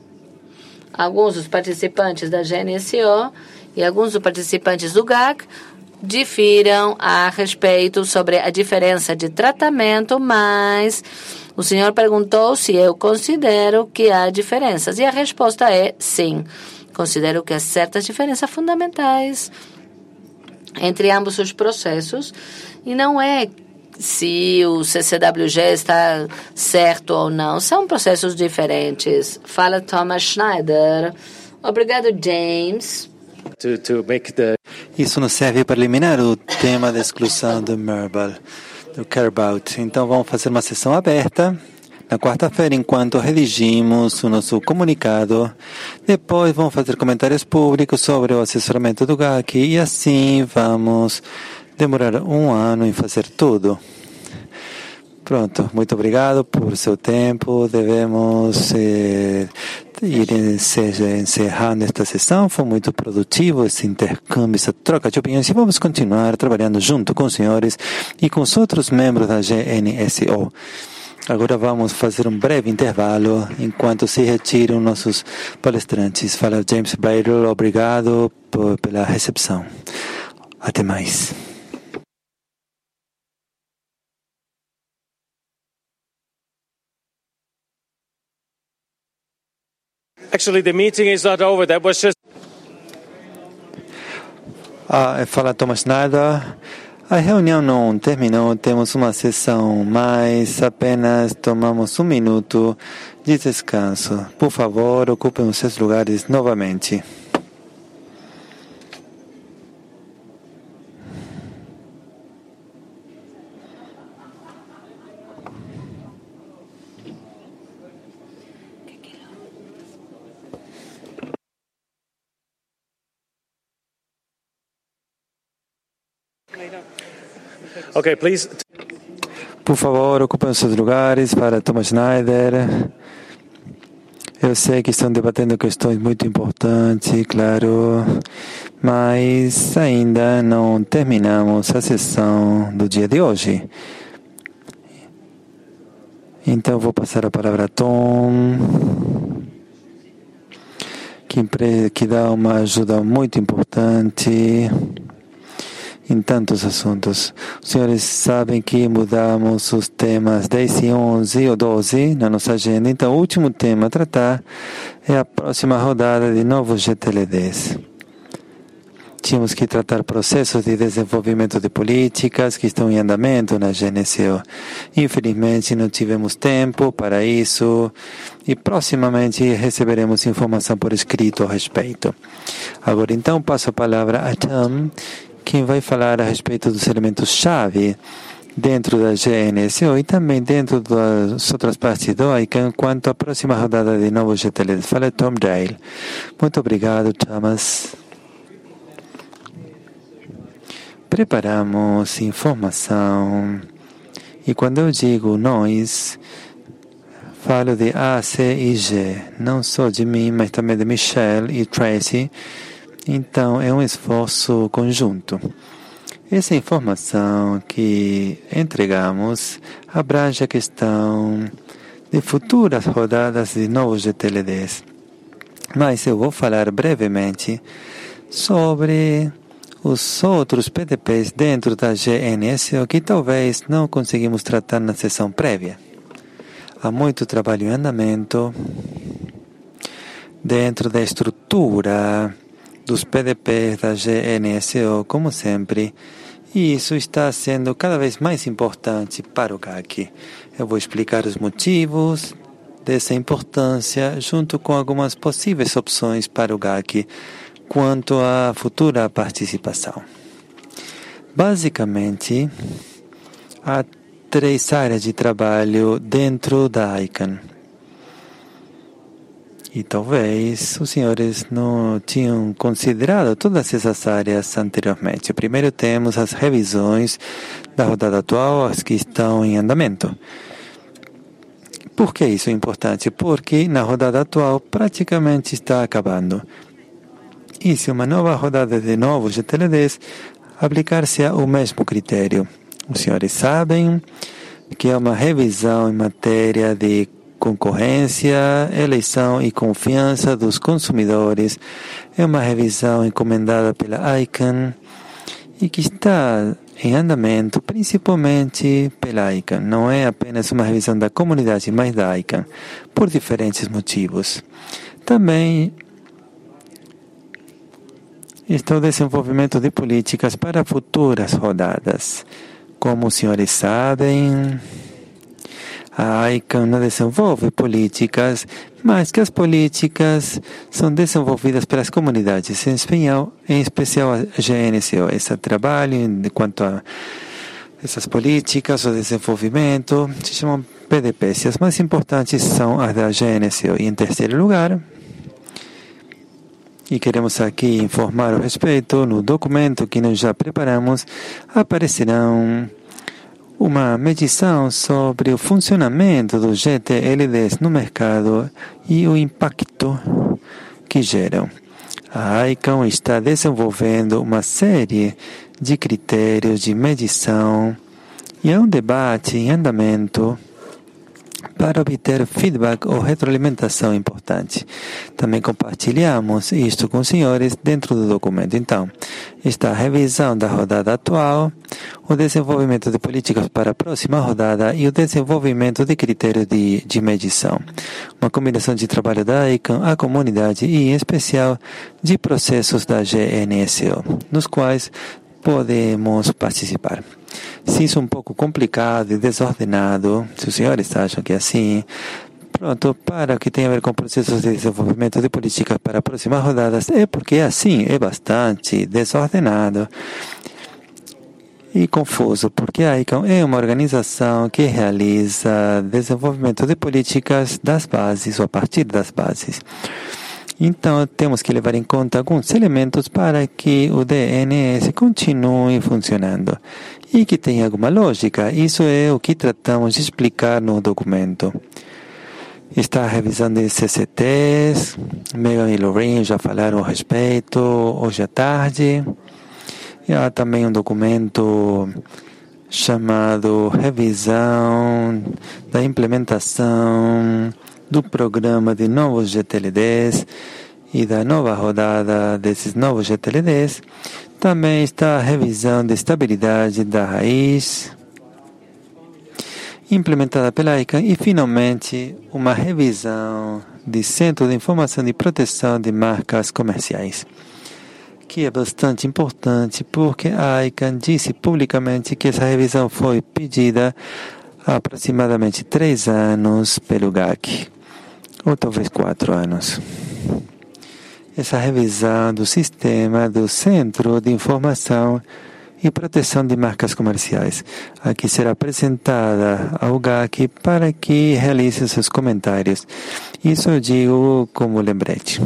alguns dos participantes da G N S O e alguns dos participantes do G A C difiram a respeito sobre a diferença de tratamento, mas o senhor perguntou se eu considero que há diferenças. E a resposta é sim. Considero que há certas diferenças fundamentais entre ambos os processos e não é se o C C W G está certo ou não. São processos diferentes. Fala Thomas Schneider. Obrigado, James. To, to make the... Isso não serve para eliminar o tema da exclusão do Merbal, do carve-out. Então vamos fazer uma sessão aberta na quarta-feira, enquanto redigimos o nosso comunicado. Depois vamos fazer comentários públicos sobre o assessoramento do G A C e assim vamos demorar um ano em fazer tudo. Pronto, muito obrigado por seu tempo. Devemos eh, ir encerrando esta sessão. Foi muito produtivo esse intercâmbio, essa troca de opiniões. E vamos continuar trabalhando junto com os senhores e com os outros membros da G N S O. Agora vamos fazer um breve intervalo enquanto se retiram nossos palestrantes. Fala James Bradle, obrigado por, pela recepção. Até mais. Actually, the meeting is not over. That was just. Ah, fala Thomas Schneider. A reunião não terminou, temos uma sessão, mas apenas tomamos um minuto de descanso. Por favor, ocupem os seus lugares novamente. Okay, please. Por favor, ocupem os seus lugares para Thomas Schneider. Eu sei que estão debatendo questões muito importantes, claro, mas ainda não terminamos a sessão do dia de hoje. Então, vou passar a palavra a Tom, que, que dá uma ajuda muito importante em tantos assuntos. Os senhores sabem que mudamos os temas dez e onze ou doze na nossa agenda. Então, o último tema a tratar é a próxima rodada de novos G T L Ds. Tínhamos que tratar processos de desenvolvimento de políticas que estão em andamento na G N S O. Infelizmente, não tivemos tempo para isso e proximamente receberemos informação por escrito a respeito. Agora, então, passo a palavra a Tom, quem vai falar a respeito dos elementos-chave dentro da G N S O e também dentro das outras partes do ICANN quanto à próxima rodada de novos G T L Ds. Fala Tom Dale. Muito obrigado, Thomas. Preparamos informação e quando eu digo nós, falo de A, C e G, não só de mim, mas também de Michelle e Tracy. Então, é um esforço conjunto. Essa informação que entregamos abrange a questão de futuras rodadas de novos G T L Ds. Mas eu vou falar brevemente sobre os outros P D Ps dentro da G N S O que talvez não conseguimos tratar na sessão prévia. Há muito trabalho em andamento dentro da estrutura dos P D Ps da G N S O, como sempre, e isso está sendo cada vez mais importante para o G A C. Eu vou explicar os motivos dessa importância, junto com algumas possíveis opções para o G A C quanto à futura participação. Basicamente, há três áreas de trabalho dentro da ICANN. E talvez os senhores não tinham considerado todas essas áreas anteriormente. Primeiro temos as revisões da rodada atual, as que estão em andamento. Por que isso é importante? Porque na rodada atual praticamente está acabando. E se uma nova rodada de novos G T L Ds, aplicar-se o mesmo critério. Os senhores sabem que é uma revisão em matéria de concorrência, eleição e confiança dos consumidores. É uma revisão encomendada pela ICANN e que está em andamento principalmente pela ICANN. Não é apenas uma revisão da comunidade, mas da ICANN, por diferentes motivos. Também está o desenvolvimento de políticas para futuras rodadas. Como os senhores sabem, a ICANN não desenvolve políticas, mas que as políticas são desenvolvidas pelas comunidades, em especial, em especial a G N S O. Esse trabalho quanto a essas políticas, o desenvolvimento, se chamam P D Ps. E as mais importantes são as da G N S O. E em terceiro lugar, E queremos aqui informar a respeito, no documento que nós já preparamos, aparecerão uma medição sobre o funcionamento dos G T L Ds no mercado e o impacto que geram. A ICANN está desenvolvendo uma série de critérios de medição e há um debate em andamento para obter feedback ou retroalimentação importante. Também compartilhamos isto com os senhores dentro do documento. Então, está a revisão da rodada atual, o desenvolvimento de políticas para a próxima rodada e o desenvolvimento de critérios de, de medição. Uma combinação de trabalho da ICANN, a comunidade e, em especial, de processos da G N S O, nos quais podemos participar. Se isso é um pouco complicado e desordenado, se os senhores acham que é assim, pronto, para o que tem a ver com processos de desenvolvimento de políticas para próximas rodadas, é porque é assim, é bastante desordenado e confuso, porque a ICANN é uma organização que realiza desenvolvimento de políticas das bases ou a partir das bases. Então, temos que levar em conta alguns elementos para que o D N S continue funcionando e que tenha alguma lógica. Isso é o que tratamos de explicar no documento. Está a revisão de C C Ts, Megan e Lorraine já falaram a respeito hoje à tarde. E há também um documento chamado Revisão da Implementação do Programa de Novos G T L Ds e da nova rodada desses novos G T L Ds. Também está a revisão de estabilidade da raiz, implementada pela ICANN, e, finalmente, uma revisão de Centro de Informação de Proteção de Marcas Comerciais, que é bastante importante porque a ICANN disse publicamente que essa revisão foi pedida há aproximadamente três anos pelo G A C, ou talvez quatro anos. Essa revisão do sistema do Centro de Informação e Proteção de Marcas Comerciais, aqui será apresentada ao G A C para que realize seus comentários. Isso eu digo como lembrete.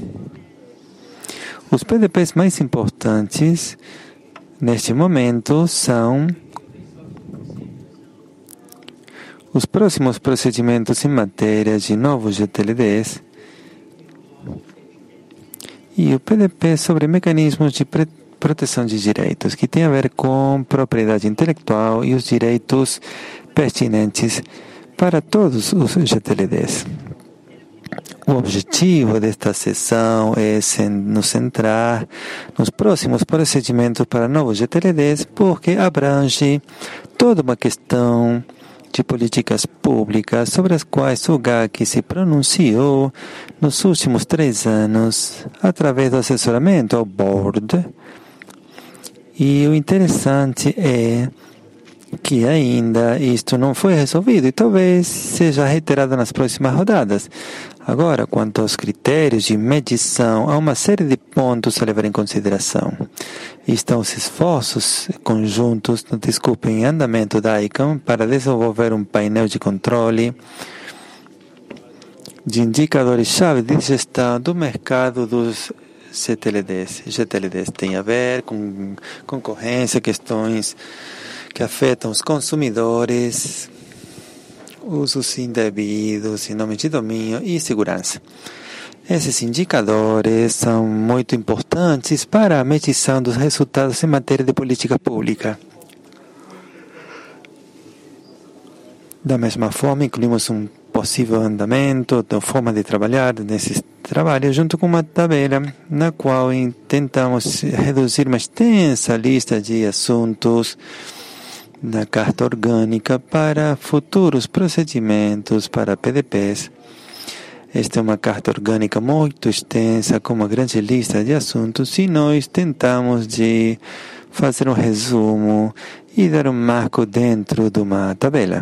Os P D Ps mais importantes neste momento são os próximos procedimentos em matéria de novos G T L Ds e o P D P sobre mecanismos de proteção de direitos, que tem a ver com propriedade intelectual e os direitos pertinentes para todos os G T L Ds. O objetivo desta sessão é nos centrar nos próximos procedimentos para novos G T L Ds, porque abrange toda uma questão de políticas públicas sobre as quais o G A C se pronunciou nos últimos três anos através do assessoramento ao board. E o interessante é que ainda isto não foi resolvido e talvez seja reiterado nas próximas rodadas. Agora, quanto aos critérios de medição, há uma série de pontos a levar em consideração. Estão os esforços conjuntos, desculpem, em andamento da ICANN para desenvolver um painel de controle de indicadores-chave de gestão do mercado dos G T L Ds. G T L Ds tem a ver com concorrência, questões que afetam os consumidores, usos indevidos, em nome de domínio e segurança. Esses indicadores são muito importantes para a medição dos resultados em matéria de política pública. Da mesma forma, incluímos um possível andamento da forma de trabalhar nesses trabalhos, junto com uma tabela na qual tentamos reduzir uma extensa lista de assuntos na carta orgânica para futuros procedimentos para P D Ps. Esta é uma carta orgânica muito extensa, com uma grande lista de assuntos, e nós tentamos de fazer um resumo e dar um marco dentro de uma tabela.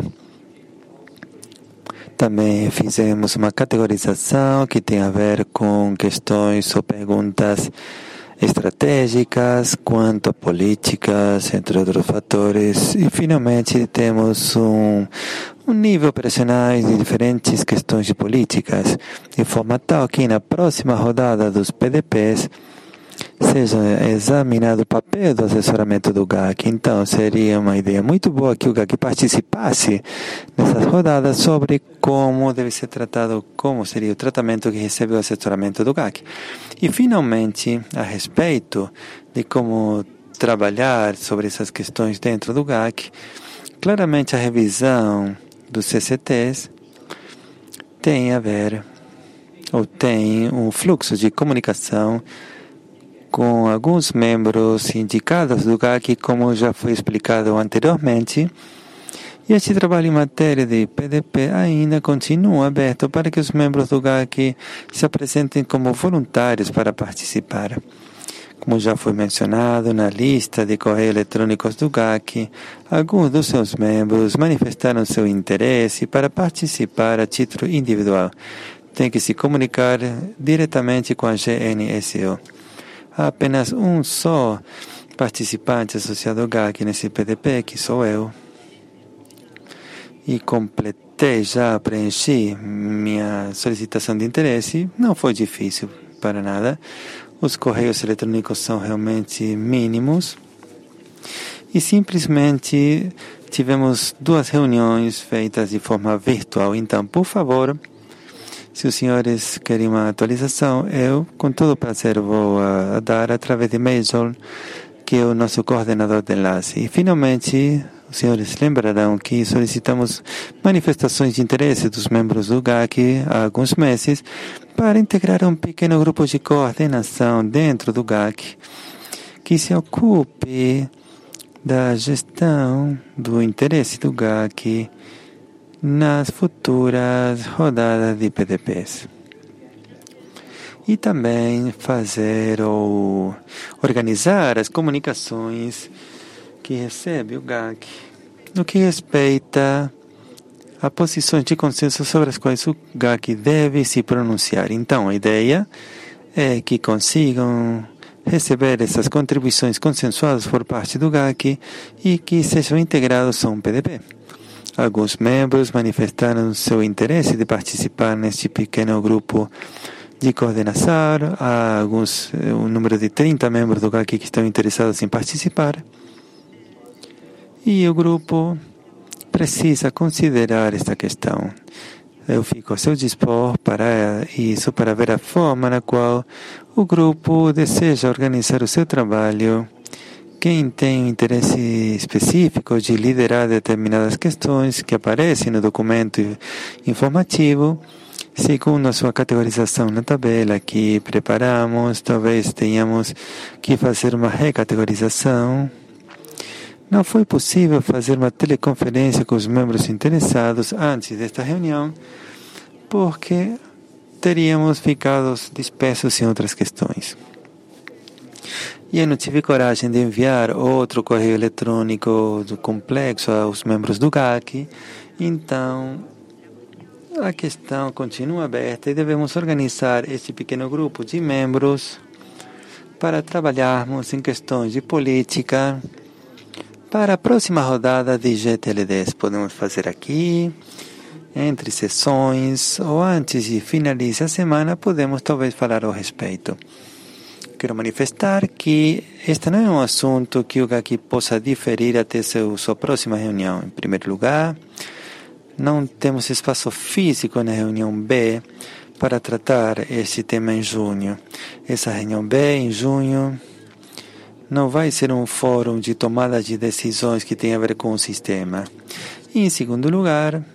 Também fizemos uma categorização que tem a ver com questões ou perguntas estratégicas, quanto a políticas, entre outros fatores. E, finalmente, temos um, um nível operacionais de diferentes questões de políticas, de forma tal que na próxima rodada dos P D Ps seja examinado o papel do assessoramento do G A C. Então, seria uma ideia muito boa que o G A C participasse nessas rodadas sobre como deve ser tratado, como seria o tratamento que recebe o assessoramento do G A C. E, finalmente, a respeito de como trabalhar sobre essas questões dentro do G A C, claramente a revisão dos C C Ts tem a ver, ou tem um fluxo de comunicação com alguns membros indicados do G A C, como já foi explicado anteriormente, e este trabalho em matéria de P D P ainda continua aberto para que os membros do G A C se apresentem como voluntários para participar. Como já foi mencionado na lista de correios eletrônicos do G A C, alguns dos seus membros manifestaram seu interesse para participar a título individual. Tem que se comunicar diretamente com a G N S O. Há apenas um só participante associado ao G A C nesse P D P, que sou eu. E completei, já preenchi minha solicitação de interesse. Não foi difícil para nada. Os correios eletrônicos são realmente mínimos. E simplesmente tivemos duas reuniões feitas de forma virtual. Então, por favor, se os senhores querem uma atualização, eu, com todo prazer, vou uh, dar através de Maisel, que é o nosso coordenador de enlace. E, finalmente, os senhores lembrarão que solicitamos manifestações de interesse dos membros do G A C há alguns meses para integrar um pequeno grupo de coordenação dentro do G A C que se ocupe da gestão do interesse do G A C nas futuras rodadas de P D Ps. E também fazer ou organizar as comunicações que recebe o G A C no que respeita a posições de consenso sobre as quais o G A C deve se pronunciar. Então, a ideia é que consigam receber essas contribuições consensuadas por parte do G A C e que sejam integrados a um P D P. Alguns membros manifestaram seu interesse de participar neste pequeno grupo de coordenação. Há alguns, um número de trinta membros do G A C que estão interessados em participar. E o grupo precisa considerar esta questão. Eu fico a seu dispor para isso, para ver a forma na qual o grupo deseja organizar o seu trabalho. Quem tem interesse específico de liderar determinadas questões que aparecem no documento informativo, segundo a sua categorização na tabela que preparamos, talvez tenhamos que fazer uma recategorização. Não foi possível fazer uma teleconferência com os membros interessados antes desta reunião, porque teríamos ficado dispersos em outras questões. E eu não tive coragem de enviar outro correio eletrônico do complexo aos membros do G A C. Então, a questão continua aberta e devemos organizar este pequeno grupo de membros para trabalharmos em questões de política para a próxima rodada de G T L dez. Podemos fazer aqui, entre sessões, ou antes de finalizar a semana, podemos talvez falar ao respeito. Quero manifestar que este não é um assunto que o G A C possa diferir até seu, sua próxima reunião. Em primeiro lugar, não temos espaço físico na reunião B para tratar este tema em junho. Essa reunião B, em junho, não vai ser um fórum de tomada de decisões que tem a ver com o sistema. E, em segundo lugar,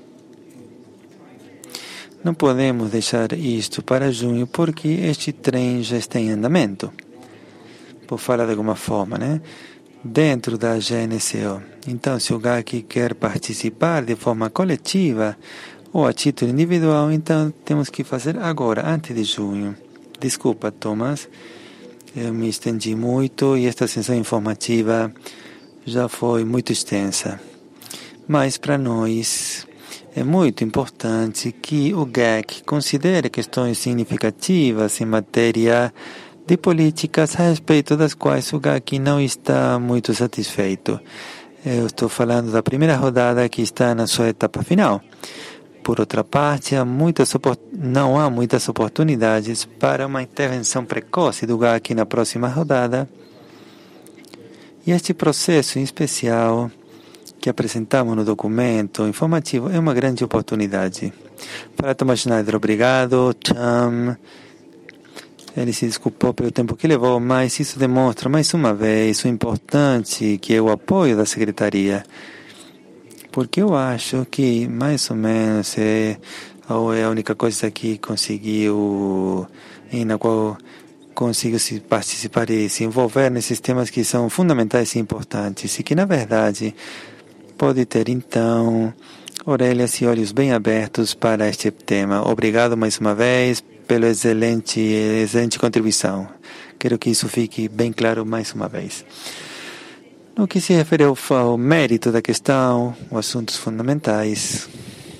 não podemos deixar isto para junho porque este trem já está em andamento, por falar de alguma forma, né? Dentro da G N S O. Então, se o G A C quer participar de forma coletiva ou a título individual, então temos que fazer agora, antes de junho. Desculpa, Thomas, eu me estendi muito e esta sessão informativa já foi muito extensa. Mas para nós é muito importante que o G A C considere questões significativas em matéria de políticas a respeito das quais o G A C não está muito satisfeito. Eu estou falando da primeira rodada que está na sua etapa final. Por outra parte, há muitas não há muitas oportunidades para uma intervenção precoce do G A C na próxima rodada. E este processo em especial que apresentamos no documento informativo é uma grande oportunidade. Para Thomas Schneider, obrigado. Cham. Ele se desculpou pelo tempo que levou, mas isso demonstra mais uma vez o importante que é o apoio da Secretaria. Porque eu acho que mais ou menos é, ou é a única coisa que conseguiu, e na qual conseguiu se participar e se envolver nesses temas que são fundamentais e importantes. E que, na verdade, pode ter, então, orelhas e olhos bem abertos para este tema. Obrigado mais uma vez pela excelente, excelente contribuição. Quero que isso fique bem claro mais uma vez. No que se refere ao, ao mérito da questão, os assuntos fundamentais,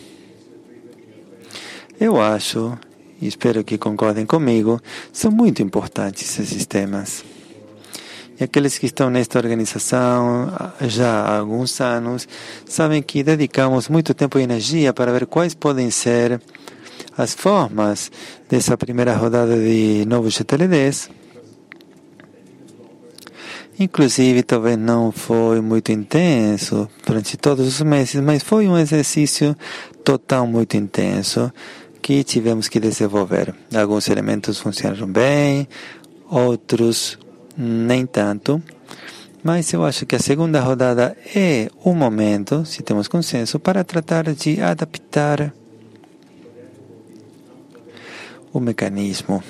eu acho, e espero que concordem comigo, são muito importantes esses temas. E aqueles que estão nesta organização já há alguns anos sabem que dedicamos muito tempo e energia para ver quais podem ser as formas dessa primeira rodada de novos G T L Ds. Inclusive, talvez não foi muito intenso durante todos os meses, mas foi um exercício total muito intenso que tivemos que desenvolver. Alguns elementos funcionaram bem, outros nem tanto. Mas eu acho que a segunda rodada é o momento, se temos consenso, para tratar de adaptar o mecanismo.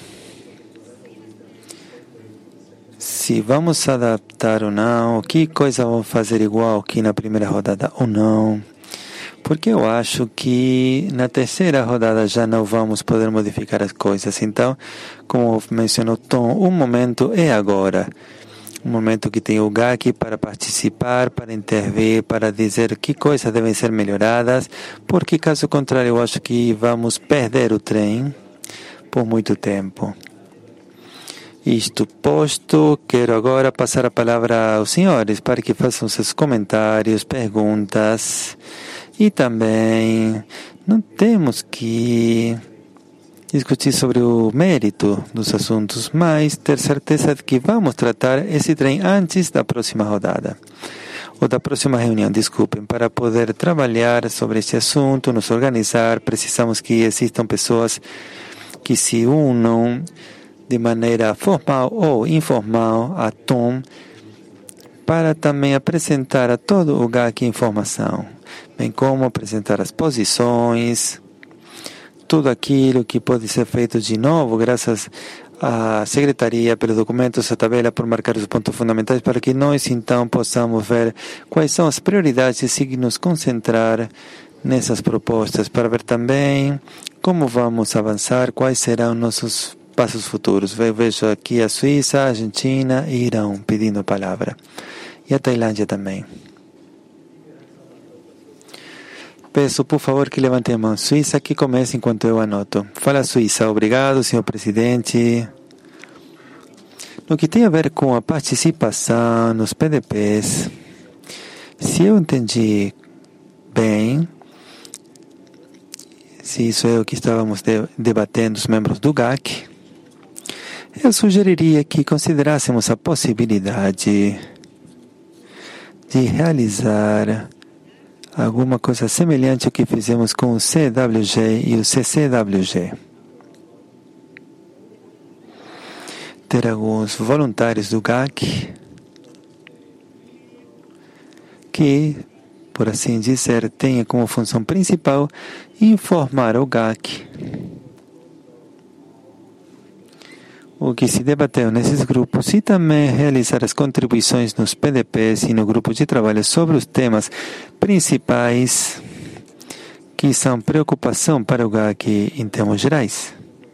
Se vamos adaptar ou não, que coisa vamos fazer igual que na primeira rodada ou não. Porque eu acho que na terceira rodada já não vamos poder modificar as coisas. Então, como mencionou Tom, o momento é agora. Um momento que tem o G A C para participar, para intervir, para dizer que coisas devem ser melhoradas, porque caso contrário eu acho que vamos perder o trem por muito tempo. Isto posto, quero agora passar a palavra aos senhores para que façam seus comentários, perguntas. E também não temos que discutir sobre o mérito dos assuntos, mas ter certeza de que vamos tratar esse trem antes da próxima rodada. Ou da próxima reunião, desculpem. Para poder trabalhar sobre este assunto, nos organizar, precisamos que existam pessoas que se unam de maneira formal ou informal a Tom para também apresentar a todo o G A C informação, bem como apresentar as posições, tudo aquilo que pode ser feito de novo graças à Secretaria, pelos documentos, a tabela, por marcar os pontos fundamentais, para que nós então possamos ver quais são as prioridades e nos concentrar nessas propostas, para ver também como vamos avançar, quais serão nossos passos futuros. Eu vejo aqui a Suíça, a Argentina e Irão pedindo a palavra. E a Tailândia também. Peço, por favor, que levantem a mão. Suíça, que comece enquanto eu anoto. Fala, Suíça. Obrigado, senhor presidente. No que tem a ver com a participação nos P D Ps, se eu entendi bem, se isso é o que estávamos de, debatendo os membros do G A C, eu sugeriria que considerássemos a possibilidade de realizar alguma coisa semelhante ao que fizemos com o C W G e o C C W G. Ter alguns voluntários do G A C que, por assim dizer, tenha como função principal informar o G A C o que se debateu nesses grupos e também realizar as contribuições nos P D Ps e no grupo de trabalho sobre os temas principais que são preocupação para o G A C em termos gerais.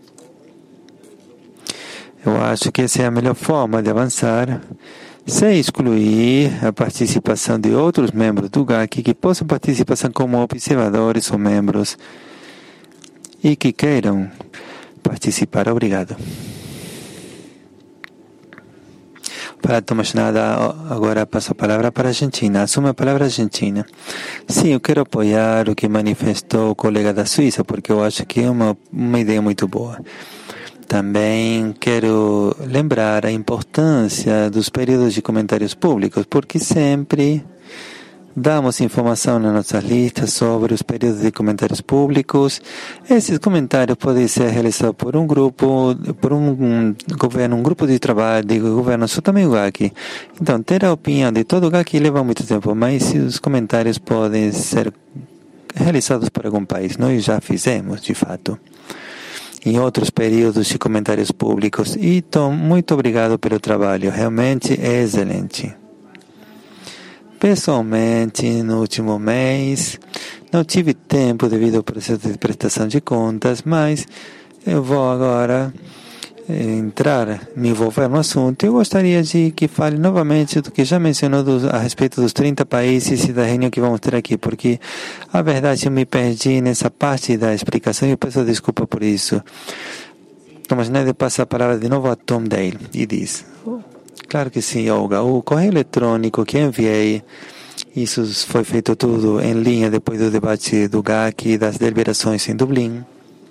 Eu acho que essa é a melhor forma de avançar, sem excluir a participação de outros membros do G A C que possam participar como observadores ou membros e que queiram participar. Obrigado. Para Tomás Nada, agora passo a palavra para a Argentina. Assume a palavra Argentina. Sim, eu quero apoiar o que manifestou o colega da Suíça, porque eu acho que é uma, uma ideia muito boa. Também quero lembrar a importância dos períodos de comentários públicos, porque sempre damos informação nas nossas listas sobre os períodos de comentários públicos. Esses comentários podem ser realizados por um grupo, por um, um governo, um grupo de trabalho, de governo, só também o G A C. Então, ter a opinião de todo o G A C leva muito tempo, mas os comentários podem ser realizados por algum país. Nós já fizemos, de fato, em outros períodos de comentários públicos. E, Tom, muito obrigado pelo trabalho. Realmente é excelente. Pessoalmente, no último mês, não tive tempo devido ao processo de prestação de contas, mas eu vou agora entrar, me envolver no assunto. Eu gostaria de que fale novamente do que já mencionou do, a respeito dos trinta países e da reunião que vamos ter aqui, porque a verdade eu me perdi nessa parte da explicação e eu peço desculpa por isso. Thomas Schneider passa a palavra de novo a Tom Dale e diz... Claro que sim, Olga. O correio eletrônico que enviei, isso foi feito tudo em linha depois do debate do G A C e das deliberações em Dublin.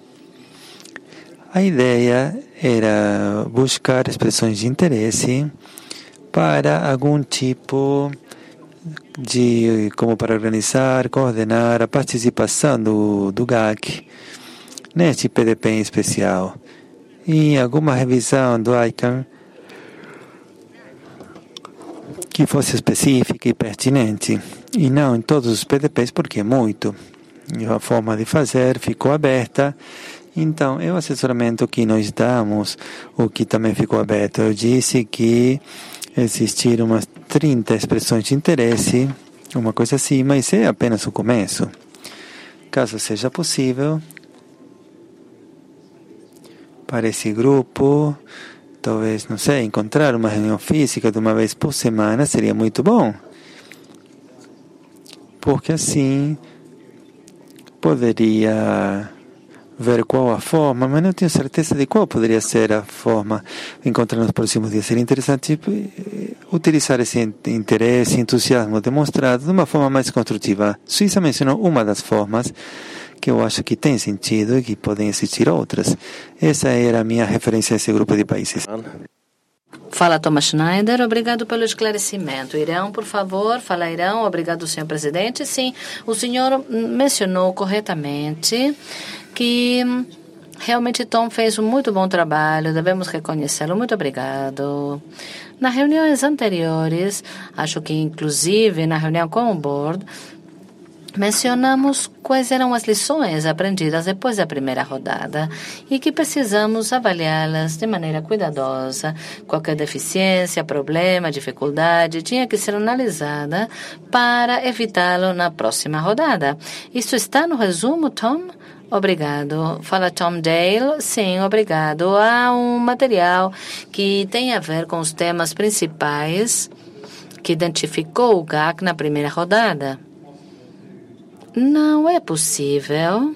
A ideia era buscar expressões de interesse para algum tipo de, como para organizar, coordenar a participação do, do G A C neste P D P em especial. E alguma revisão do I C A N que fosse específica e pertinente, e não em todos os P D Ps, porque é muito. E a forma de fazer ficou aberta. Então, é o assessoramento que nós damos, o que também ficou aberto. Eu disse que existiram umas trinta expressões de interesse, uma coisa assim, mas é apenas o começo. Caso seja possível, para esse grupo, talvez, não sei, encontrar uma reunião física de uma vez por semana seria muito bom. Porque assim poderia ver qual a forma, mas não tenho certeza de qual poderia ser a forma encontrar nos próximos dias. Seria interessante utilizar esse interesse, entusiasmo demonstrado de uma forma mais construtiva. Suíça mencionou uma das formas que eu acho que tem sentido e que podem existir outras. Essa era a minha referência a esse grupo de países. Fala Thomas Schneider, obrigado pelo esclarecimento. Irão, por favor, fala Irão, obrigado, senhor presidente. Sim, o senhor mencionou corretamente que realmente Tom fez um muito bom trabalho, devemos reconhecê-lo. Muito obrigado. Nas reuniões anteriores, acho que inclusive na reunião com o board, mencionamos quais eram as lições aprendidas depois da primeira rodada e que precisamos avaliá-las de maneira cuidadosa. Qualquer deficiência, problema, dificuldade tinha que ser analisada para evitá-lo na próxima rodada. Isso está no resumo, Tom? Obrigado. Fala Tom Dale. Sim, obrigado. Há um material que tem a ver com os temas principais que identificou o G A C na primeira rodada. Não é possível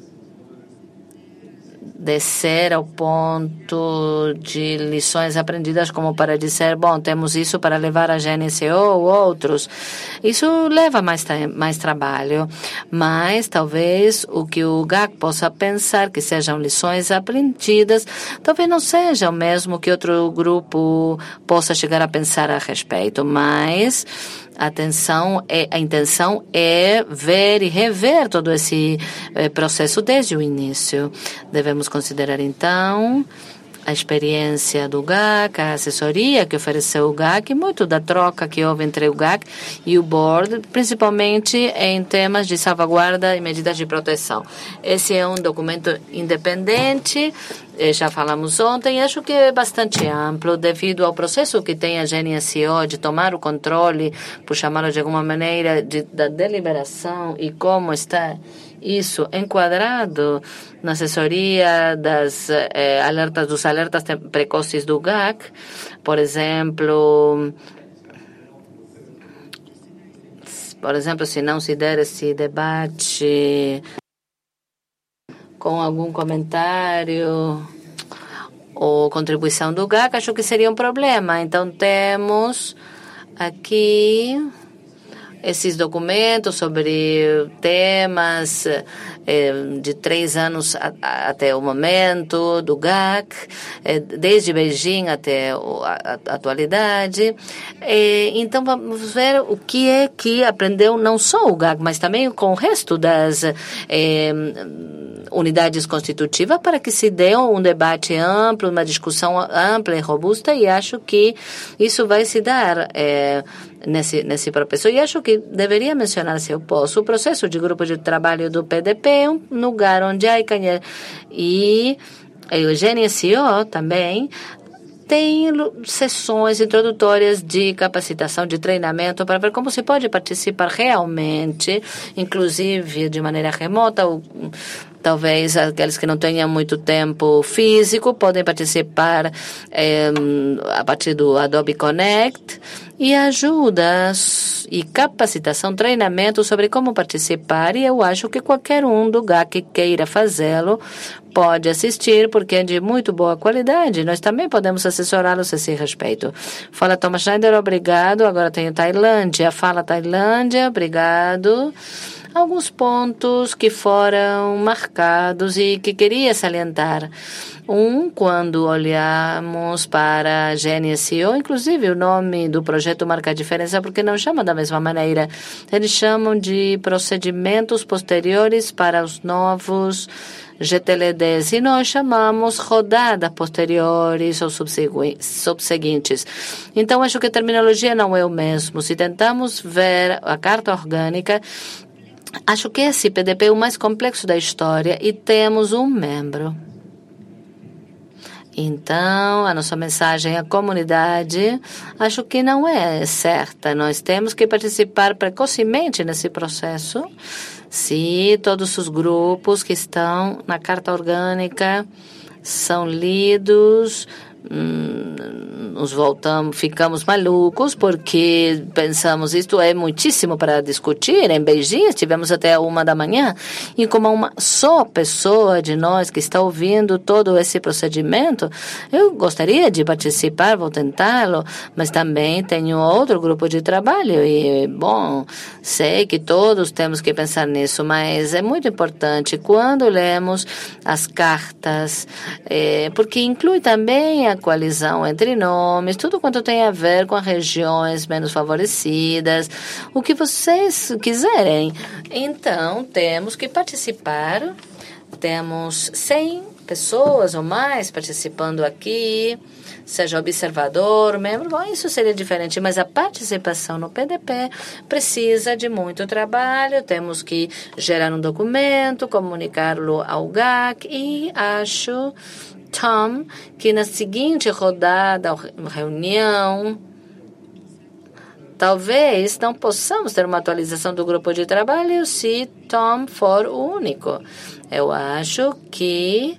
descer ao ponto de lições aprendidas como para dizer, bom, temos isso para levar a G N C O ou outros. Isso leva mais, mais trabalho, mas talvez o que o G A C possa pensar que sejam lições aprendidas, talvez não seja o mesmo que outro grupo possa chegar a pensar a respeito, mas a atenção é, a intenção é ver e rever todo esse eh, processo desde o início. Devemos considerar, então, a experiência do G A C, a assessoria que ofereceu o G A C, muito da troca que houve entre o G A C e o board, principalmente em temas de salvaguarda e medidas de proteção. Esse é um documento independente, já falamos ontem, acho que é bastante amplo devido ao processo que tem a G N S O de tomar o controle, por chamá-lo de alguma maneira, de, da deliberação e como está isso enquadrado na assessoria das eh, alertas, dos alertas precoces do G A C. Por exemplo, por exemplo, se não se der esse debate com algum comentário ou contribuição do G A C, acho que seria um problema. Então, temos aqui esses documentos sobre temas eh, de três anos a, a, até o momento do G A C, eh, desde Beijing até o, a, a atualidade. Eh, então, vamos ver o que é que aprendeu não só o G A C, mas também com o resto das eh, unidades constitutivas, para que se dê um debate amplo, uma discussão ampla e robusta, e acho que isso vai se dar eh, nesse, nesse processo. E acho que deveria mencionar, se eu posso, o processo de grupo de trabalho do P D P é um lugar onde a Icanha e o G N S O também tem sessões introdutórias de capacitação, de treinamento, para ver como se pode participar realmente, inclusive de maneira remota, ou talvez aqueles que não tenham muito tempo físico podem participar eh, a partir do Adobe Connect, e ajuda e capacitação, treinamento sobre como participar, e eu acho que qualquer um do G A C que queira fazê-lo pode assistir, porque é de muito boa qualidade. Nós também podemos assessorá-los a esse respeito. Fala, Thomas Schneider, obrigado. Agora tenho Tailândia. Fala, Tailândia, obrigado. Alguns pontos que foram marcados e que queria salientar. Um, quando olhamos para a G N S O, inclusive o nome do projeto marca a diferença, porque não chama da mesma maneira. Eles chamam de procedimentos posteriores para os novos G T L Ds, e nós chamamos rodadas posteriores ou subseguintes. Então, acho que a terminologia não é o mesmo. Se tentamos ver a carta orgânica, acho que esse P D P é o mais complexo da história, e temos um membro. Então, a nossa mensagem à comunidade, acho que não é certa. Nós temos que participar precocemente nesse processo. Se todos os grupos que estão na Carta Orgânica são lidos, hum, nos voltamos, ficamos malucos, porque pensamos, isto é muitíssimo para discutir. Em Beijing estivemos até uma da manhã, e como uma só pessoa de nós que está ouvindo todo esse procedimento, eu gostaria de participar, vou tentá-lo, mas também tenho outro grupo de trabalho, e, bom, sei que todos temos que pensar nisso, mas é muito importante quando lemos as cartas, é, porque inclui também a coalizão entre nomes, tudo quanto tem a ver com as regiões menos favorecidas, o que vocês quiserem. Então, temos que participar. Temos cem pessoas ou mais participando aqui, seja observador, membro, bom, isso seria diferente, mas a participação no P D P precisa de muito trabalho. Temos que gerar um documento, comunicá-lo ao G A C, e acho, Tom, que na seguinte rodada, reunião, talvez não possamos ter uma atualização do grupo de trabalho se Tom for o único. Eu acho que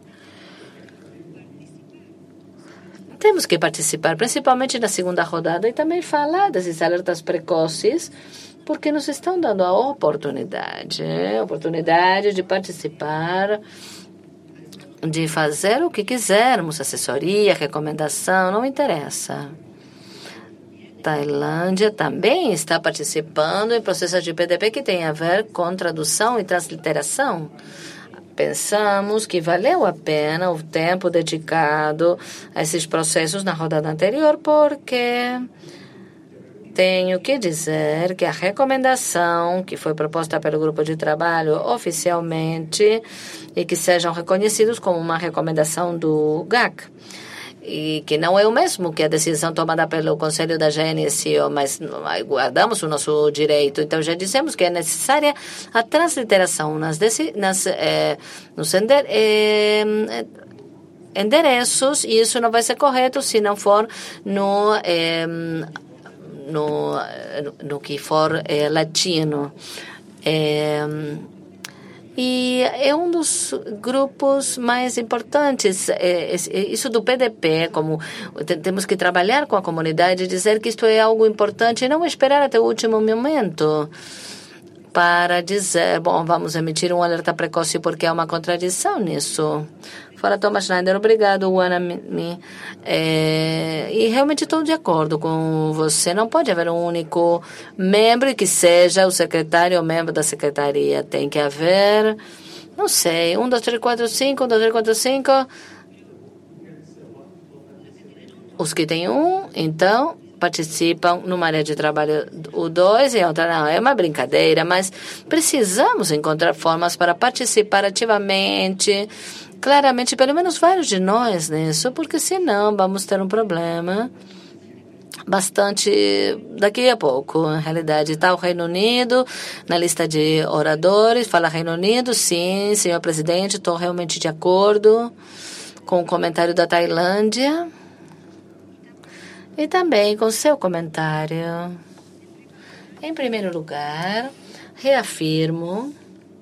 temos que participar, principalmente na segunda rodada, e também falar desses alertas precoces, porque nos estão dando a oportunidade, a oportunidade de participar, de fazer o que quisermos, assessoria, recomendação, não interessa. Tailândia também está participando em processos de P D P que tem a ver com tradução e transliteração. Pensamos que valeu a pena o tempo dedicado a esses processos na rodada anterior, porque tenho que dizer que a recomendação que foi proposta pelo grupo de trabalho oficialmente, e que sejam reconhecidos como uma recomendação do G A C, e que não é o mesmo que a decisão tomada pelo Conselho da G N S O, mas guardamos o nosso direito. Então, já dissemos que é necessária a transliteração nas, nas, eh, nos ender, eh, endereços, e isso não vai ser correto se não for no, eh, no, no que for eh, latino. Eh, E é um dos grupos mais importantes, é, é, isso do P D P, como temos que trabalhar com a comunidade, dizer que isto é algo importante e não esperar até o último momento para dizer, bom, vamos emitir um alerta precoce, porque há uma contradição nisso. Fala Thomas Schneider, obrigado, Wanami. É, e realmente estou de acordo com você. Não pode haver um único membro que seja o secretário ou membro da secretaria. Tem que haver, não sei, um, dois, três, quatro, cinco, um, dois, três, quatro, cinco. Os que têm um, então, participam numa área de trabalho o dois e outra não. É uma brincadeira, mas precisamos encontrar formas para participar ativamente, claramente, pelo menos vários de nós nisso, porque senão vamos ter um problema bastante daqui a pouco. Na realidade, está o Reino Unido na lista de oradores. Fala Reino Unido, sim, senhor presidente, estou realmente de acordo com o comentário da Tailândia. E também com seu comentário. Em primeiro lugar, reafirmo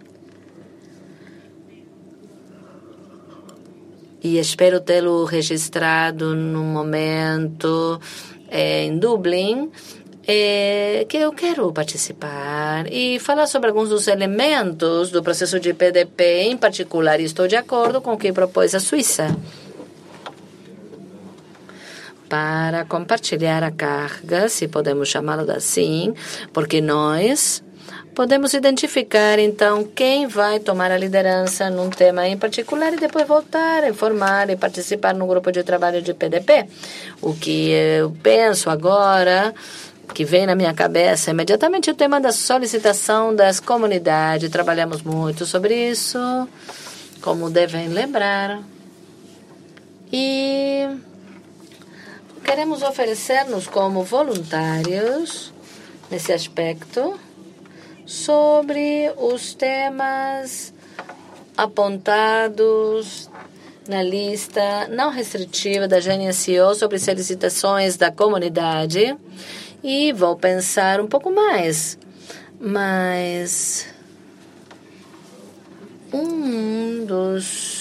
e espero tê-lo registrado no momento é, em Dublin, é, que eu quero participar e falar sobre alguns dos elementos do processo de P D P, em particular, e estou de acordo com o que propôs a Suíça, para compartilhar a carga, se podemos chamá-lo assim, porque nós podemos identificar, então, quem vai tomar a liderança num tema em particular e depois voltar a informar e participar no grupo de trabalho de P D P. O que eu penso agora, que vem na minha cabeça imediatamente, é o tema da solicitação das comunidades. Trabalhamos muito sobre isso, como devem lembrar. E queremos oferecer-nos como voluntários nesse aspecto sobre os temas apontados na lista não restritiva da G N S O sobre solicitações da comunidade. E vou pensar um pouco mais. Mas um dos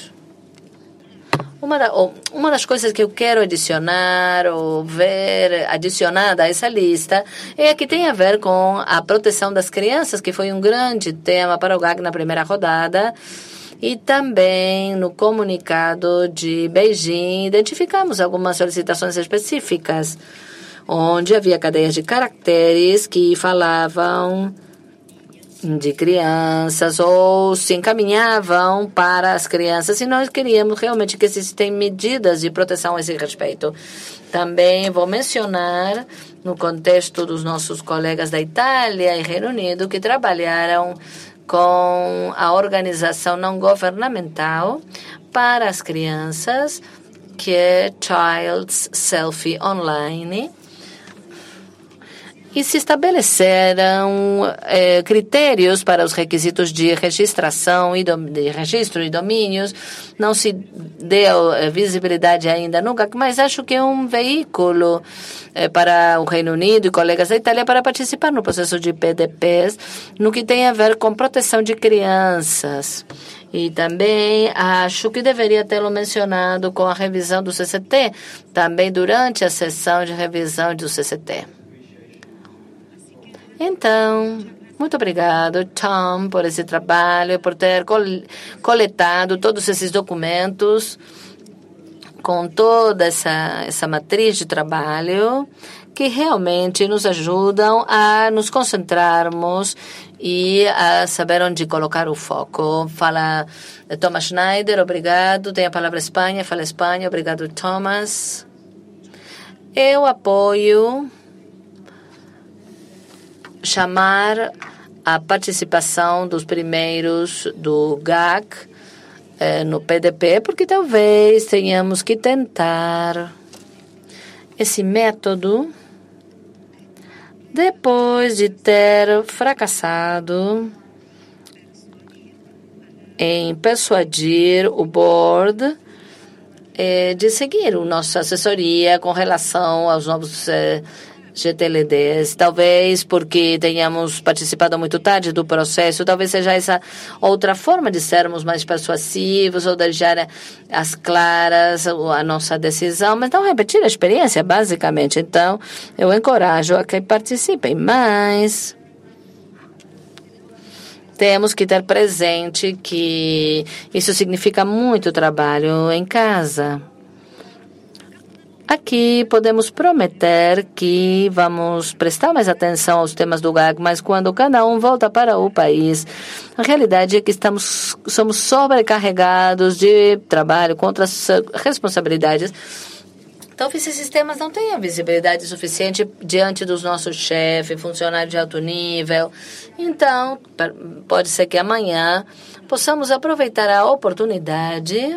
Uma, da, uma das coisas que eu quero adicionar ou ver adicionada a essa lista é a que tem a ver com a proteção das crianças, que foi um grande tema para o G A C na primeira rodada. E também no comunicado de Beijing identificamos algumas solicitações específicas, onde havia cadeias de caracteres que falavam de crianças ou se encaminhavam para as crianças, e nós queríamos realmente que existem medidas de proteção a esse respeito. Também vou mencionar, no contexto dos nossos colegas da Itália e Reino Unido, que trabalharam com a organização não governamental para as crianças, que é Child's Selfie Online, e se estabeleceram eh, critérios para os requisitos de registração e dom, de registro e domínios. Não se deu eh, visibilidade ainda no G A C, mas acho que é um veículo eh, para o Reino Unido e colegas da Itália para participar no processo de P D Ps no que tem a ver com proteção de crianças. E também acho que deveria tê-lo mencionado com a revisão do C C T, também durante a sessão de revisão do C C T. Então, muito obrigado, Tom, por esse trabalho, por ter coletado todos esses documentos com toda essa, essa matriz de trabalho que realmente nos ajudam a nos concentrarmos e a saber onde colocar o foco. Fala Thomas Schneider, obrigado. Tem a palavra Espanha, fala Espanha, obrigado, Thomas. Eu apoio chamar a participação dos primeiros do G A C eh, no P D P, porque talvez tenhamos que tentar esse método depois de ter fracassado em persuadir o board eh, de seguir a nossa assessoria com relação aos novos eh, G T L Ds, talvez porque tenhamos participado muito tarde do processo, talvez seja essa outra forma de sermos mais persuasivos ou deixar as claras a nossa decisão, mas não repetir a experiência, basicamente. Então, eu encorajo a que participem mais. temos que ter presente que isso significa muito trabalho em casa. Aqui podemos prometer que vamos prestar mais atenção aos temas do G A C, mas quando cada um volta para o país, a realidade é que estamos, somos sobrecarregados de trabalho contra as responsabilidades. Talvez esses temas não tenham visibilidade suficiente diante dos nossos chefes, funcionários de alto nível. Então, pode ser que amanhã possamos aproveitar a oportunidade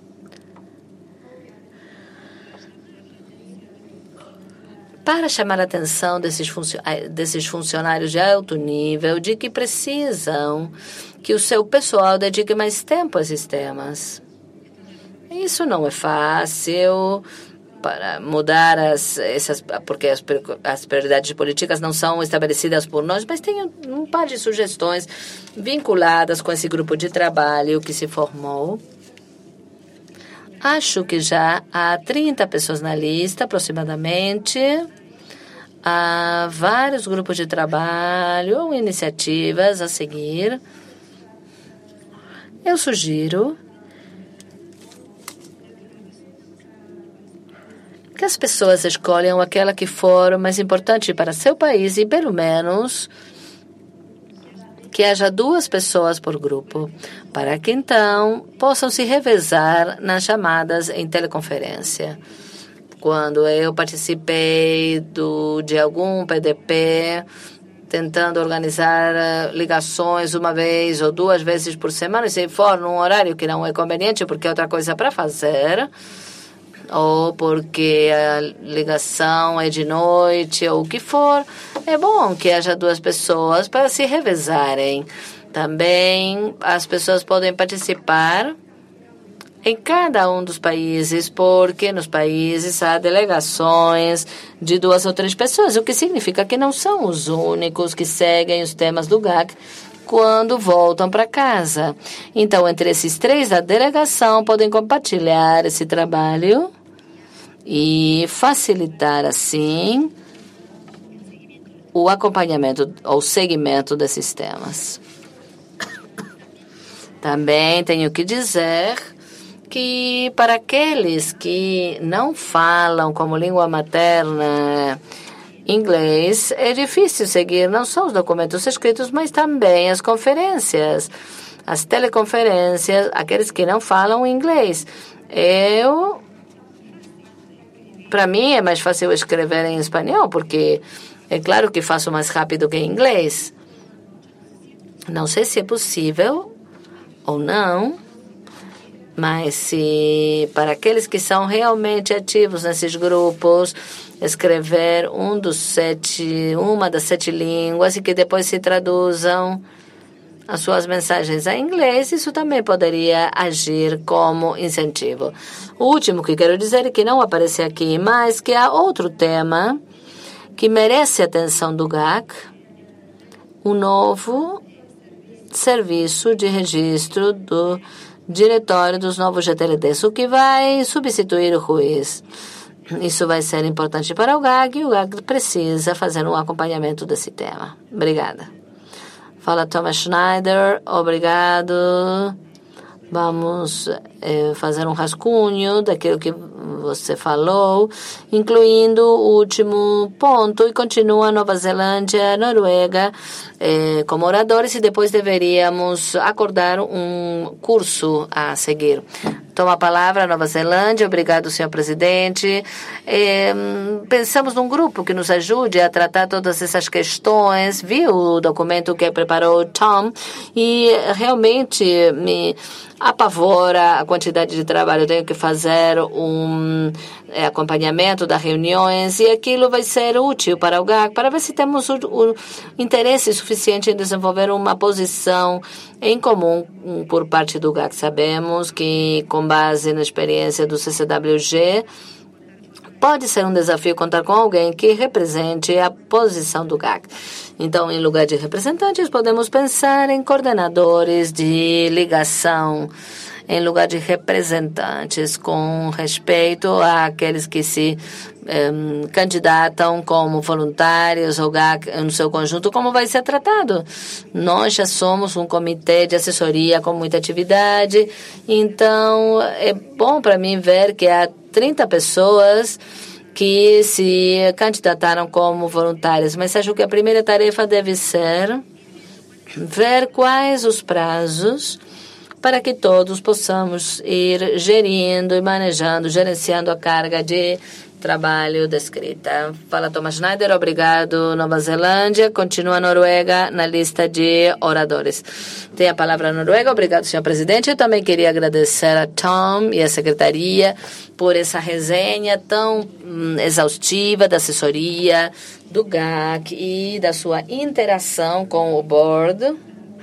para chamar a atenção desses, funcio- desses funcionários de alto nível de que precisam que o seu pessoal dedique mais tempo a esses temas. Isso não é fácil para mudar as, essas, porque as, as prioridades políticas não são estabelecidas por nós, mas tem um, um par de sugestões vinculadas com esse grupo de trabalho que se formou. Acho que já há trinta pessoas na lista, aproximadamente. Há vários grupos de trabalho ou iniciativas a seguir. Eu sugiro que as pessoas escolham aquela que for mais importante para seu país e, pelo menos, que haja duas pessoas por grupo, para que então possam se revezar nas chamadas em teleconferência. Quando eu participei do, de algum P D P, tentando organizar ligações uma vez ou duas vezes por semana, e se for num horário que não é conveniente porque é outra coisa para fazer, ou porque a ligação é de noite, ou o que for, é bom que haja duas pessoas para se revezarem. Também as pessoas podem participar em cada um dos países, porque nos países há delegações de duas ou três pessoas, o que significa que não são os únicos que seguem os temas do G A C quando voltam para casa. Então, entre esses três da delegação, podem compartilhar esse trabalho e facilitar, assim, o acompanhamento ou seguimento desses temas. Também tenho que dizer que para aqueles que não falam como língua materna inglês, é difícil seguir não só os documentos escritos, mas também as conferências, as teleconferências, aqueles que não falam inglês. Eu, para mim, é mais fácil escrever em espanhol, porque é claro que faço mais rápido que em inglês. Não sei se é possível ou não, mas se para aqueles que são realmente ativos nesses grupos, escrever um dos sete, uma das sete línguas e que depois se traduzam as suas mensagens em inglês, isso também poderia agir como incentivo. O último que quero dizer é que não aparece aqui, mas que há outro tema que merece a atenção do G A C, um novo serviço de registro do diretório dos novos G T L Ds, o que vai substituir o juiz. Isso vai ser importante para o G A C e o G A C precisa fazer um acompanhamento desse tema. Obrigada. Fala Thomas Schneider, obrigado. Vamos eh, fazer um rascunho daquilo que você falou, incluindo o último ponto, e continua Nova Zelândia, Noruega, eh, como oradores, e depois deveríamos acordar um curso a seguir. Toma a palavra, Nova Zelândia. Obrigado, senhor presidente. Eh, pensamos num grupo que nos ajude a tratar todas essas questões. Vi o documento que preparou o Tom e realmente me apavora a quantidade de trabalho. Eu tenho que fazer um é, acompanhamento das reuniões e aquilo vai ser útil para o G A C, para ver se temos o, o interesse suficiente em desenvolver uma posição em comum por parte do G A C. Sabemos que, com base na experiência do C C W G, pode ser um desafio contar com alguém que represente a posição do G A C. Então, em lugar de representantes, podemos pensar em coordenadores de ligação, em lugar de representantes, com respeito àqueles que se um, candidatam como voluntários ou G A C no seu conjunto, como vai ser tratado. Nós já somos um comitê de assessoria com muita atividade, então é bom para mim ver que há trinta pessoas que se candidataram como voluntárias, mas acho que a primeira tarefa deve ser ver quais os prazos para que todos possamos ir gerindo e manejando, gerenciando a carga de trabalho descrita. Fala Thomas Schneider, obrigado Nova Zelândia. Continua a Noruega na lista de oradores. Tem a palavra a Noruega. Obrigado, senhor presidente. Eu também queria agradecer a Tom e a secretaria por essa resenha tão hum, exaustiva da assessoria do G A C e da sua interação com o board.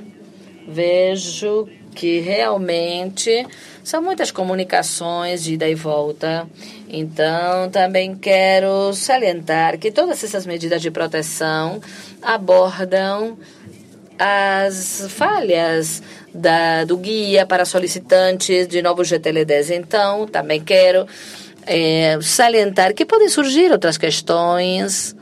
Vejo que realmente são muitas comunicações de ida e volta. Então, também quero salientar que todas essas medidas de proteção abordam as falhas da, do guia para solicitantes de novos G T L Ds. Então, também quero é, salientar que podem surgir outras questões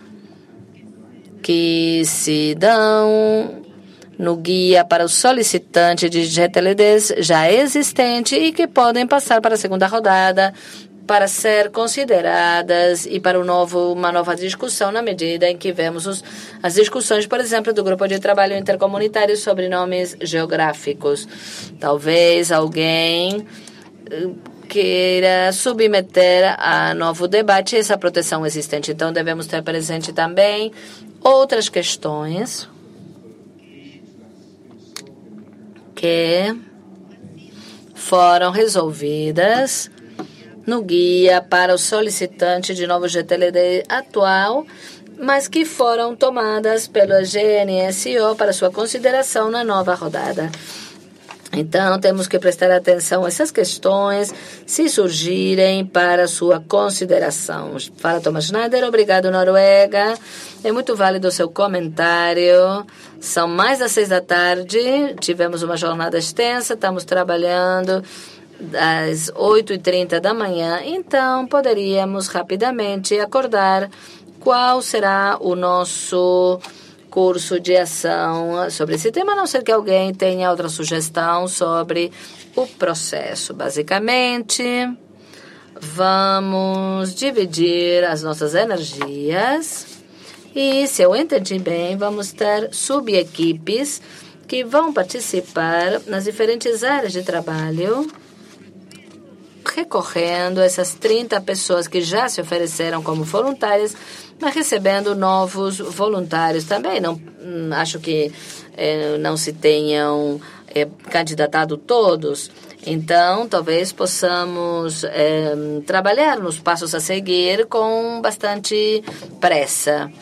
que se dão no guia para o solicitante de G T L Ds já existente e que podem passar para a segunda rodada para ser consideradas e para um novo, uma nova discussão na medida em que vemos os, as discussões, por exemplo, do Grupo de Trabalho Intercomunitário sobre nomes geográficos. Talvez alguém queira submeter a novo debate essa proteção existente. Então, devemos ter presente também outras questões que foram resolvidas no guia para o solicitante de novo G T L D atual, mas que foram tomadas pelo G N S O para sua consideração na nova rodada. Então, temos que prestar atenção a essas questões, se surgirem, para sua consideração. Fala Thomas Schneider, obrigado Noruega. É muito válido o seu comentário. São mais das seis da tarde, tivemos uma jornada extensa, estamos trabalhando às oito e trinta da manhã, então poderíamos rapidamente acordar qual será o nosso curso de ação sobre esse tema, a não ser que alguém tenha outra sugestão sobre o processo. Basicamente, vamos dividir as nossas energias e, se eu entendi bem, vamos ter subequipes que vão participar nas diferentes áreas de trabalho, recorrendo a essas trinta pessoas que já se ofereceram como voluntárias, mas recebendo novos voluntários também. Não, acho que eh, não se tenham eh, candidatado todos. Então, talvez possamos eh, trabalhar nos passos a seguir com bastante pressa.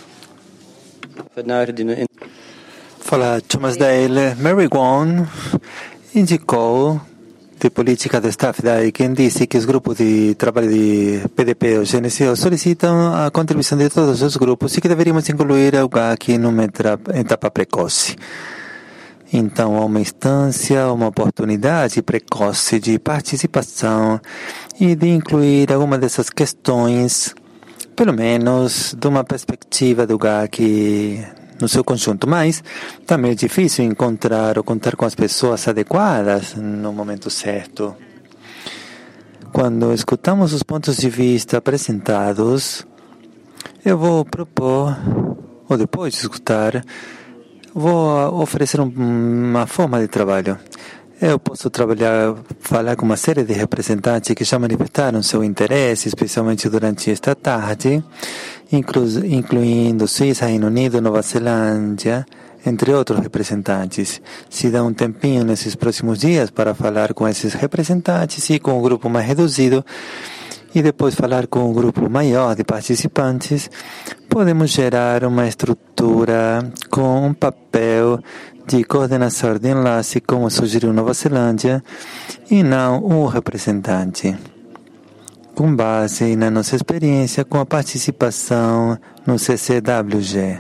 Fala Thomas Dale. Mary Wong indicou de política de staff da I C A N disse que os grupos de trabalho de P D P ou G N S O solicitam a contribuição de todos os grupos e que deveríamos incluir o G A C numa etapa precoce. Então, há uma instância, uma oportunidade precoce de participação e de incluir alguma dessas questões, pelo menos de uma perspectiva do G A C no seu conjunto, mas também é difícil encontrar ou contar com as pessoas adequadas no momento certo. Quando escutamos os pontos de vista apresentados, eu vou propor, ou depois de escutar, vou oferecer uma forma de trabalho. Eu posso trabalhar, falar com uma série de representantes que já manifestaram seu interesse, especialmente durante esta tarde, inclu, incluindo Suíça, Reino Unido, Nova Zelândia, entre outros representantes. Se dá um tempinho nesses próximos dias para falar com esses representantes e com o grupo mais reduzido, e depois falar com o grupo maior de participantes, podemos gerar uma estrutura com um papel de coordenador de enlace, como sugeriu Nova Zelândia, e não um representante. com base na nossa experiência com a participação no C C W G.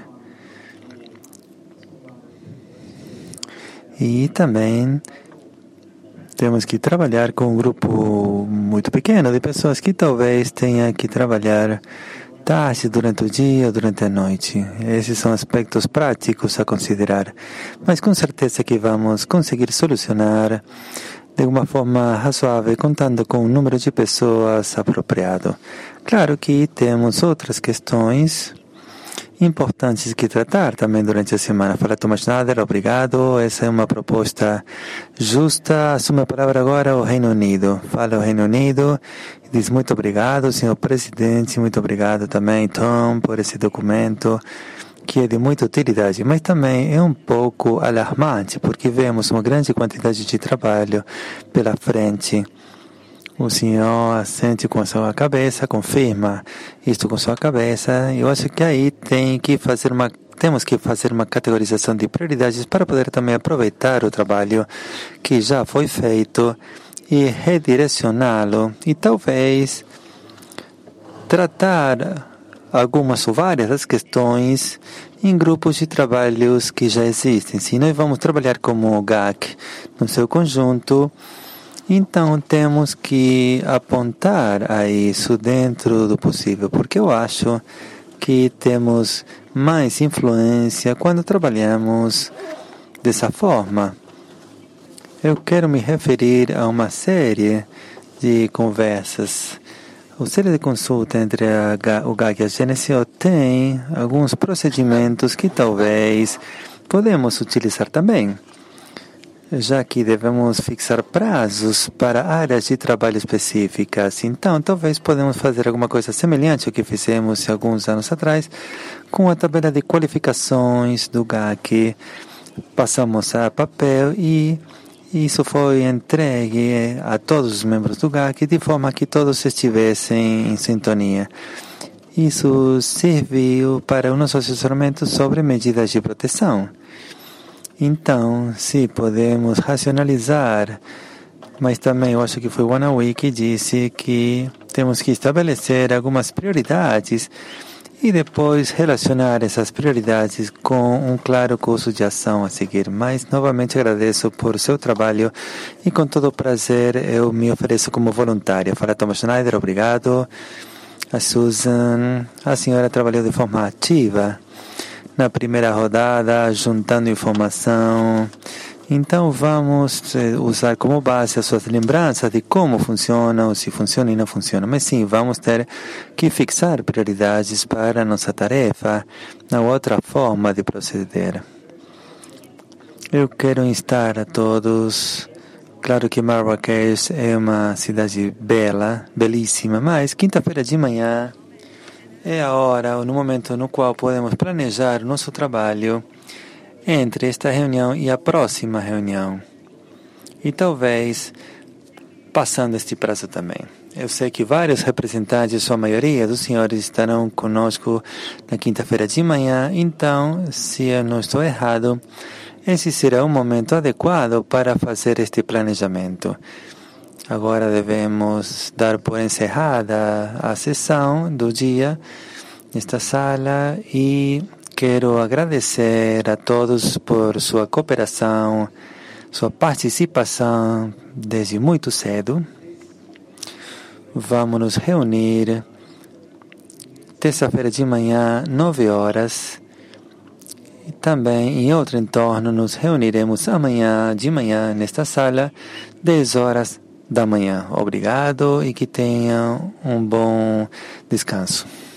E também temos que trabalhar com um grupo muito pequeno de pessoas que talvez tenha que trabalhar tarde, durante o dia ou durante a noite. Esses são aspectos práticos a considerar. Mas com certeza que vamos conseguir solucionar de uma forma razoável, contando com um número de pessoas apropriado. Claro que temos outras questões importantes que tratar também durante a semana. Fala Thomas Nader, obrigado. Essa é uma proposta justa. Assume a palavra agora o Reino Unido. Fala o Reino Unido. Diz muito obrigado, senhor presidente. Muito obrigado também, Tom, por esse documento que é de muita utilidade, mas também é um pouco alarmante, porque vemos uma grande quantidade de trabalho pela frente. O senhor assente com a sua cabeça, confirma isto com sua cabeça. Eu acho que aí tem que fazer uma, temos que fazer uma categorização de prioridades para poder também aproveitar o trabalho que já foi feito e redirecioná-lo e talvez tratar algumas ou várias das questões em grupos de trabalhos que já existem. Se nós vamos trabalhar como o G A C no seu conjunto, então temos que apontar a isso dentro do possível, porque eu acho que temos mais influência quando trabalhamos dessa forma. Eu quero me referir a uma série de conversas. O série de consulta entre a, o G A C e a G N C O tem alguns procedimentos que talvez podemos utilizar também, já que devemos fixar prazos para áreas de trabalho específicas. Então, talvez podemos fazer alguma coisa semelhante ao que fizemos alguns anos atrás com a tabela de qualificações do G A C. Passamos a papel e isso foi entregue a todos os membros do G A C de forma que todos estivessem em sintonia. Isso serviu para o nosso assessoramento sobre medidas de proteção. Então, se podemos racionalizar, mas também eu acho que foi o Wanawi que disse que temos que estabelecer algumas prioridades e depois relacionar essas prioridades com um claro curso de ação a seguir. Mas, novamente, agradeço por seu trabalho e, com todo prazer, eu me ofereço como voluntária. Fala Thomas Schneider, obrigado. A Susan, a senhora trabalhou de forma ativa na primeira rodada, juntando informação. Então, vamos usar como base as suas lembranças de como funciona, ou se funciona e não funciona. Mas sim, vamos ter que fixar prioridades para a nossa tarefa, na outra forma de proceder. Eu quero instar a todos. Claro que Marrakech é uma cidade bela, belíssima, mas quinta-feira de manhã é a hora, ou no momento no qual podemos planejar o nosso trabalho entre esta reunião e a próxima reunião. E talvez passando este prazo também. Eu sei que vários representantes, sua maioria dos senhores, estarão conosco na quinta-feira de manhã. Então, se eu não estou errado, esse será o momento adequado para fazer este planejamento. Agora devemos dar por encerrada a sessão do dia nesta sala e quero agradecer a todos por sua cooperação, sua participação desde muito cedo. Vamos nos reunir terça-feira de manhã, nove horas. E também em outro entorno nos reuniremos amanhã de manhã nesta sala, dez horas da manhã. Obrigado e que tenham um bom descanso.